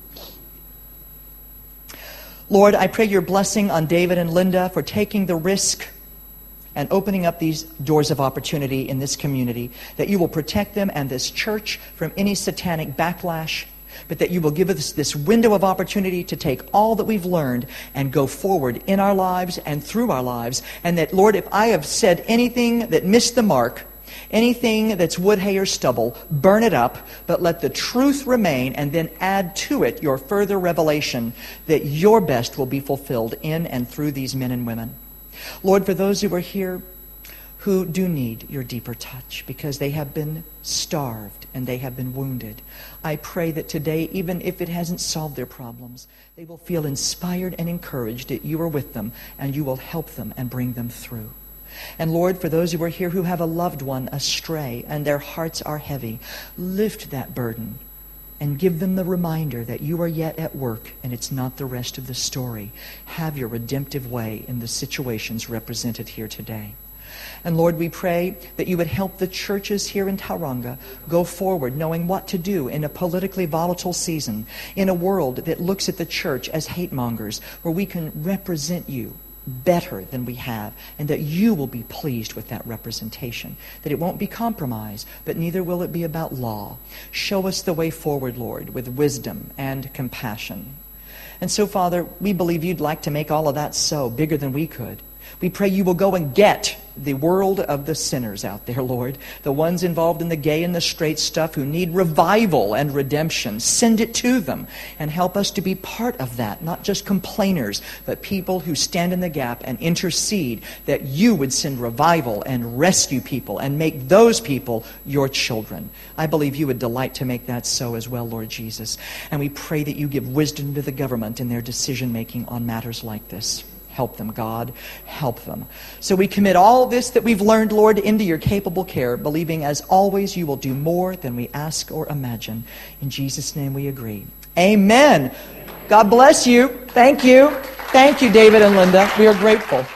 Lord, I pray your blessing on David and Linda for taking the risk and opening up these doors of opportunity in this community, that you will protect them and this church from any satanic backlash, but that you will give us this window of opportunity to take all that we've learned and go forward in our lives and through our lives. And that, Lord, if I have said anything that missed the mark, anything that's wood, hay, or stubble, burn it up, but let the truth remain, and then add to it your further revelation that your best will be fulfilled in and through these men and women. Lord, for those who are here who do need your deeper touch because they have been starved and they have been wounded. I pray that today, even if it hasn't solved their problems, they will feel inspired and encouraged that you are with them and you will help them and bring them through. And Lord, for those who are here who have a loved one astray and their hearts are heavy, lift that burden and give them the reminder that you are yet at work and it's not the rest of the story. Have your redemptive way in the situations represented here today. And Lord, we pray that you would help the churches here in Tauranga go forward knowing what to do in a politically volatile season, in a world that looks at the church as hate mongers, where we can represent you better than we have, and that you will be pleased with that representation, that it won't be compromise, but neither will it be about law. Show us the way forward, Lord, with wisdom and compassion. And so, Father, we believe you'd like to make all of that so, bigger than we could. We pray you will go and get the world of the sinners out there, Lord, the ones involved in the gay and the straight stuff who need revival and redemption. Send it to them and help us to be part of that, not just complainers, but people who stand in the gap and intercede that you would send revival and rescue people and make those people your children. I believe you would delight to make that so as well, Lord Jesus. And we pray that you give wisdom to the government in their decision-making on matters like this. Help them, God. Help them. So we commit all this that we've learned, Lord, into your capable care, believing as always you will do more than we ask or imagine. In Jesus' name we agree. Amen. God bless you. Thank you. Thank you, David and Linda. We are grateful.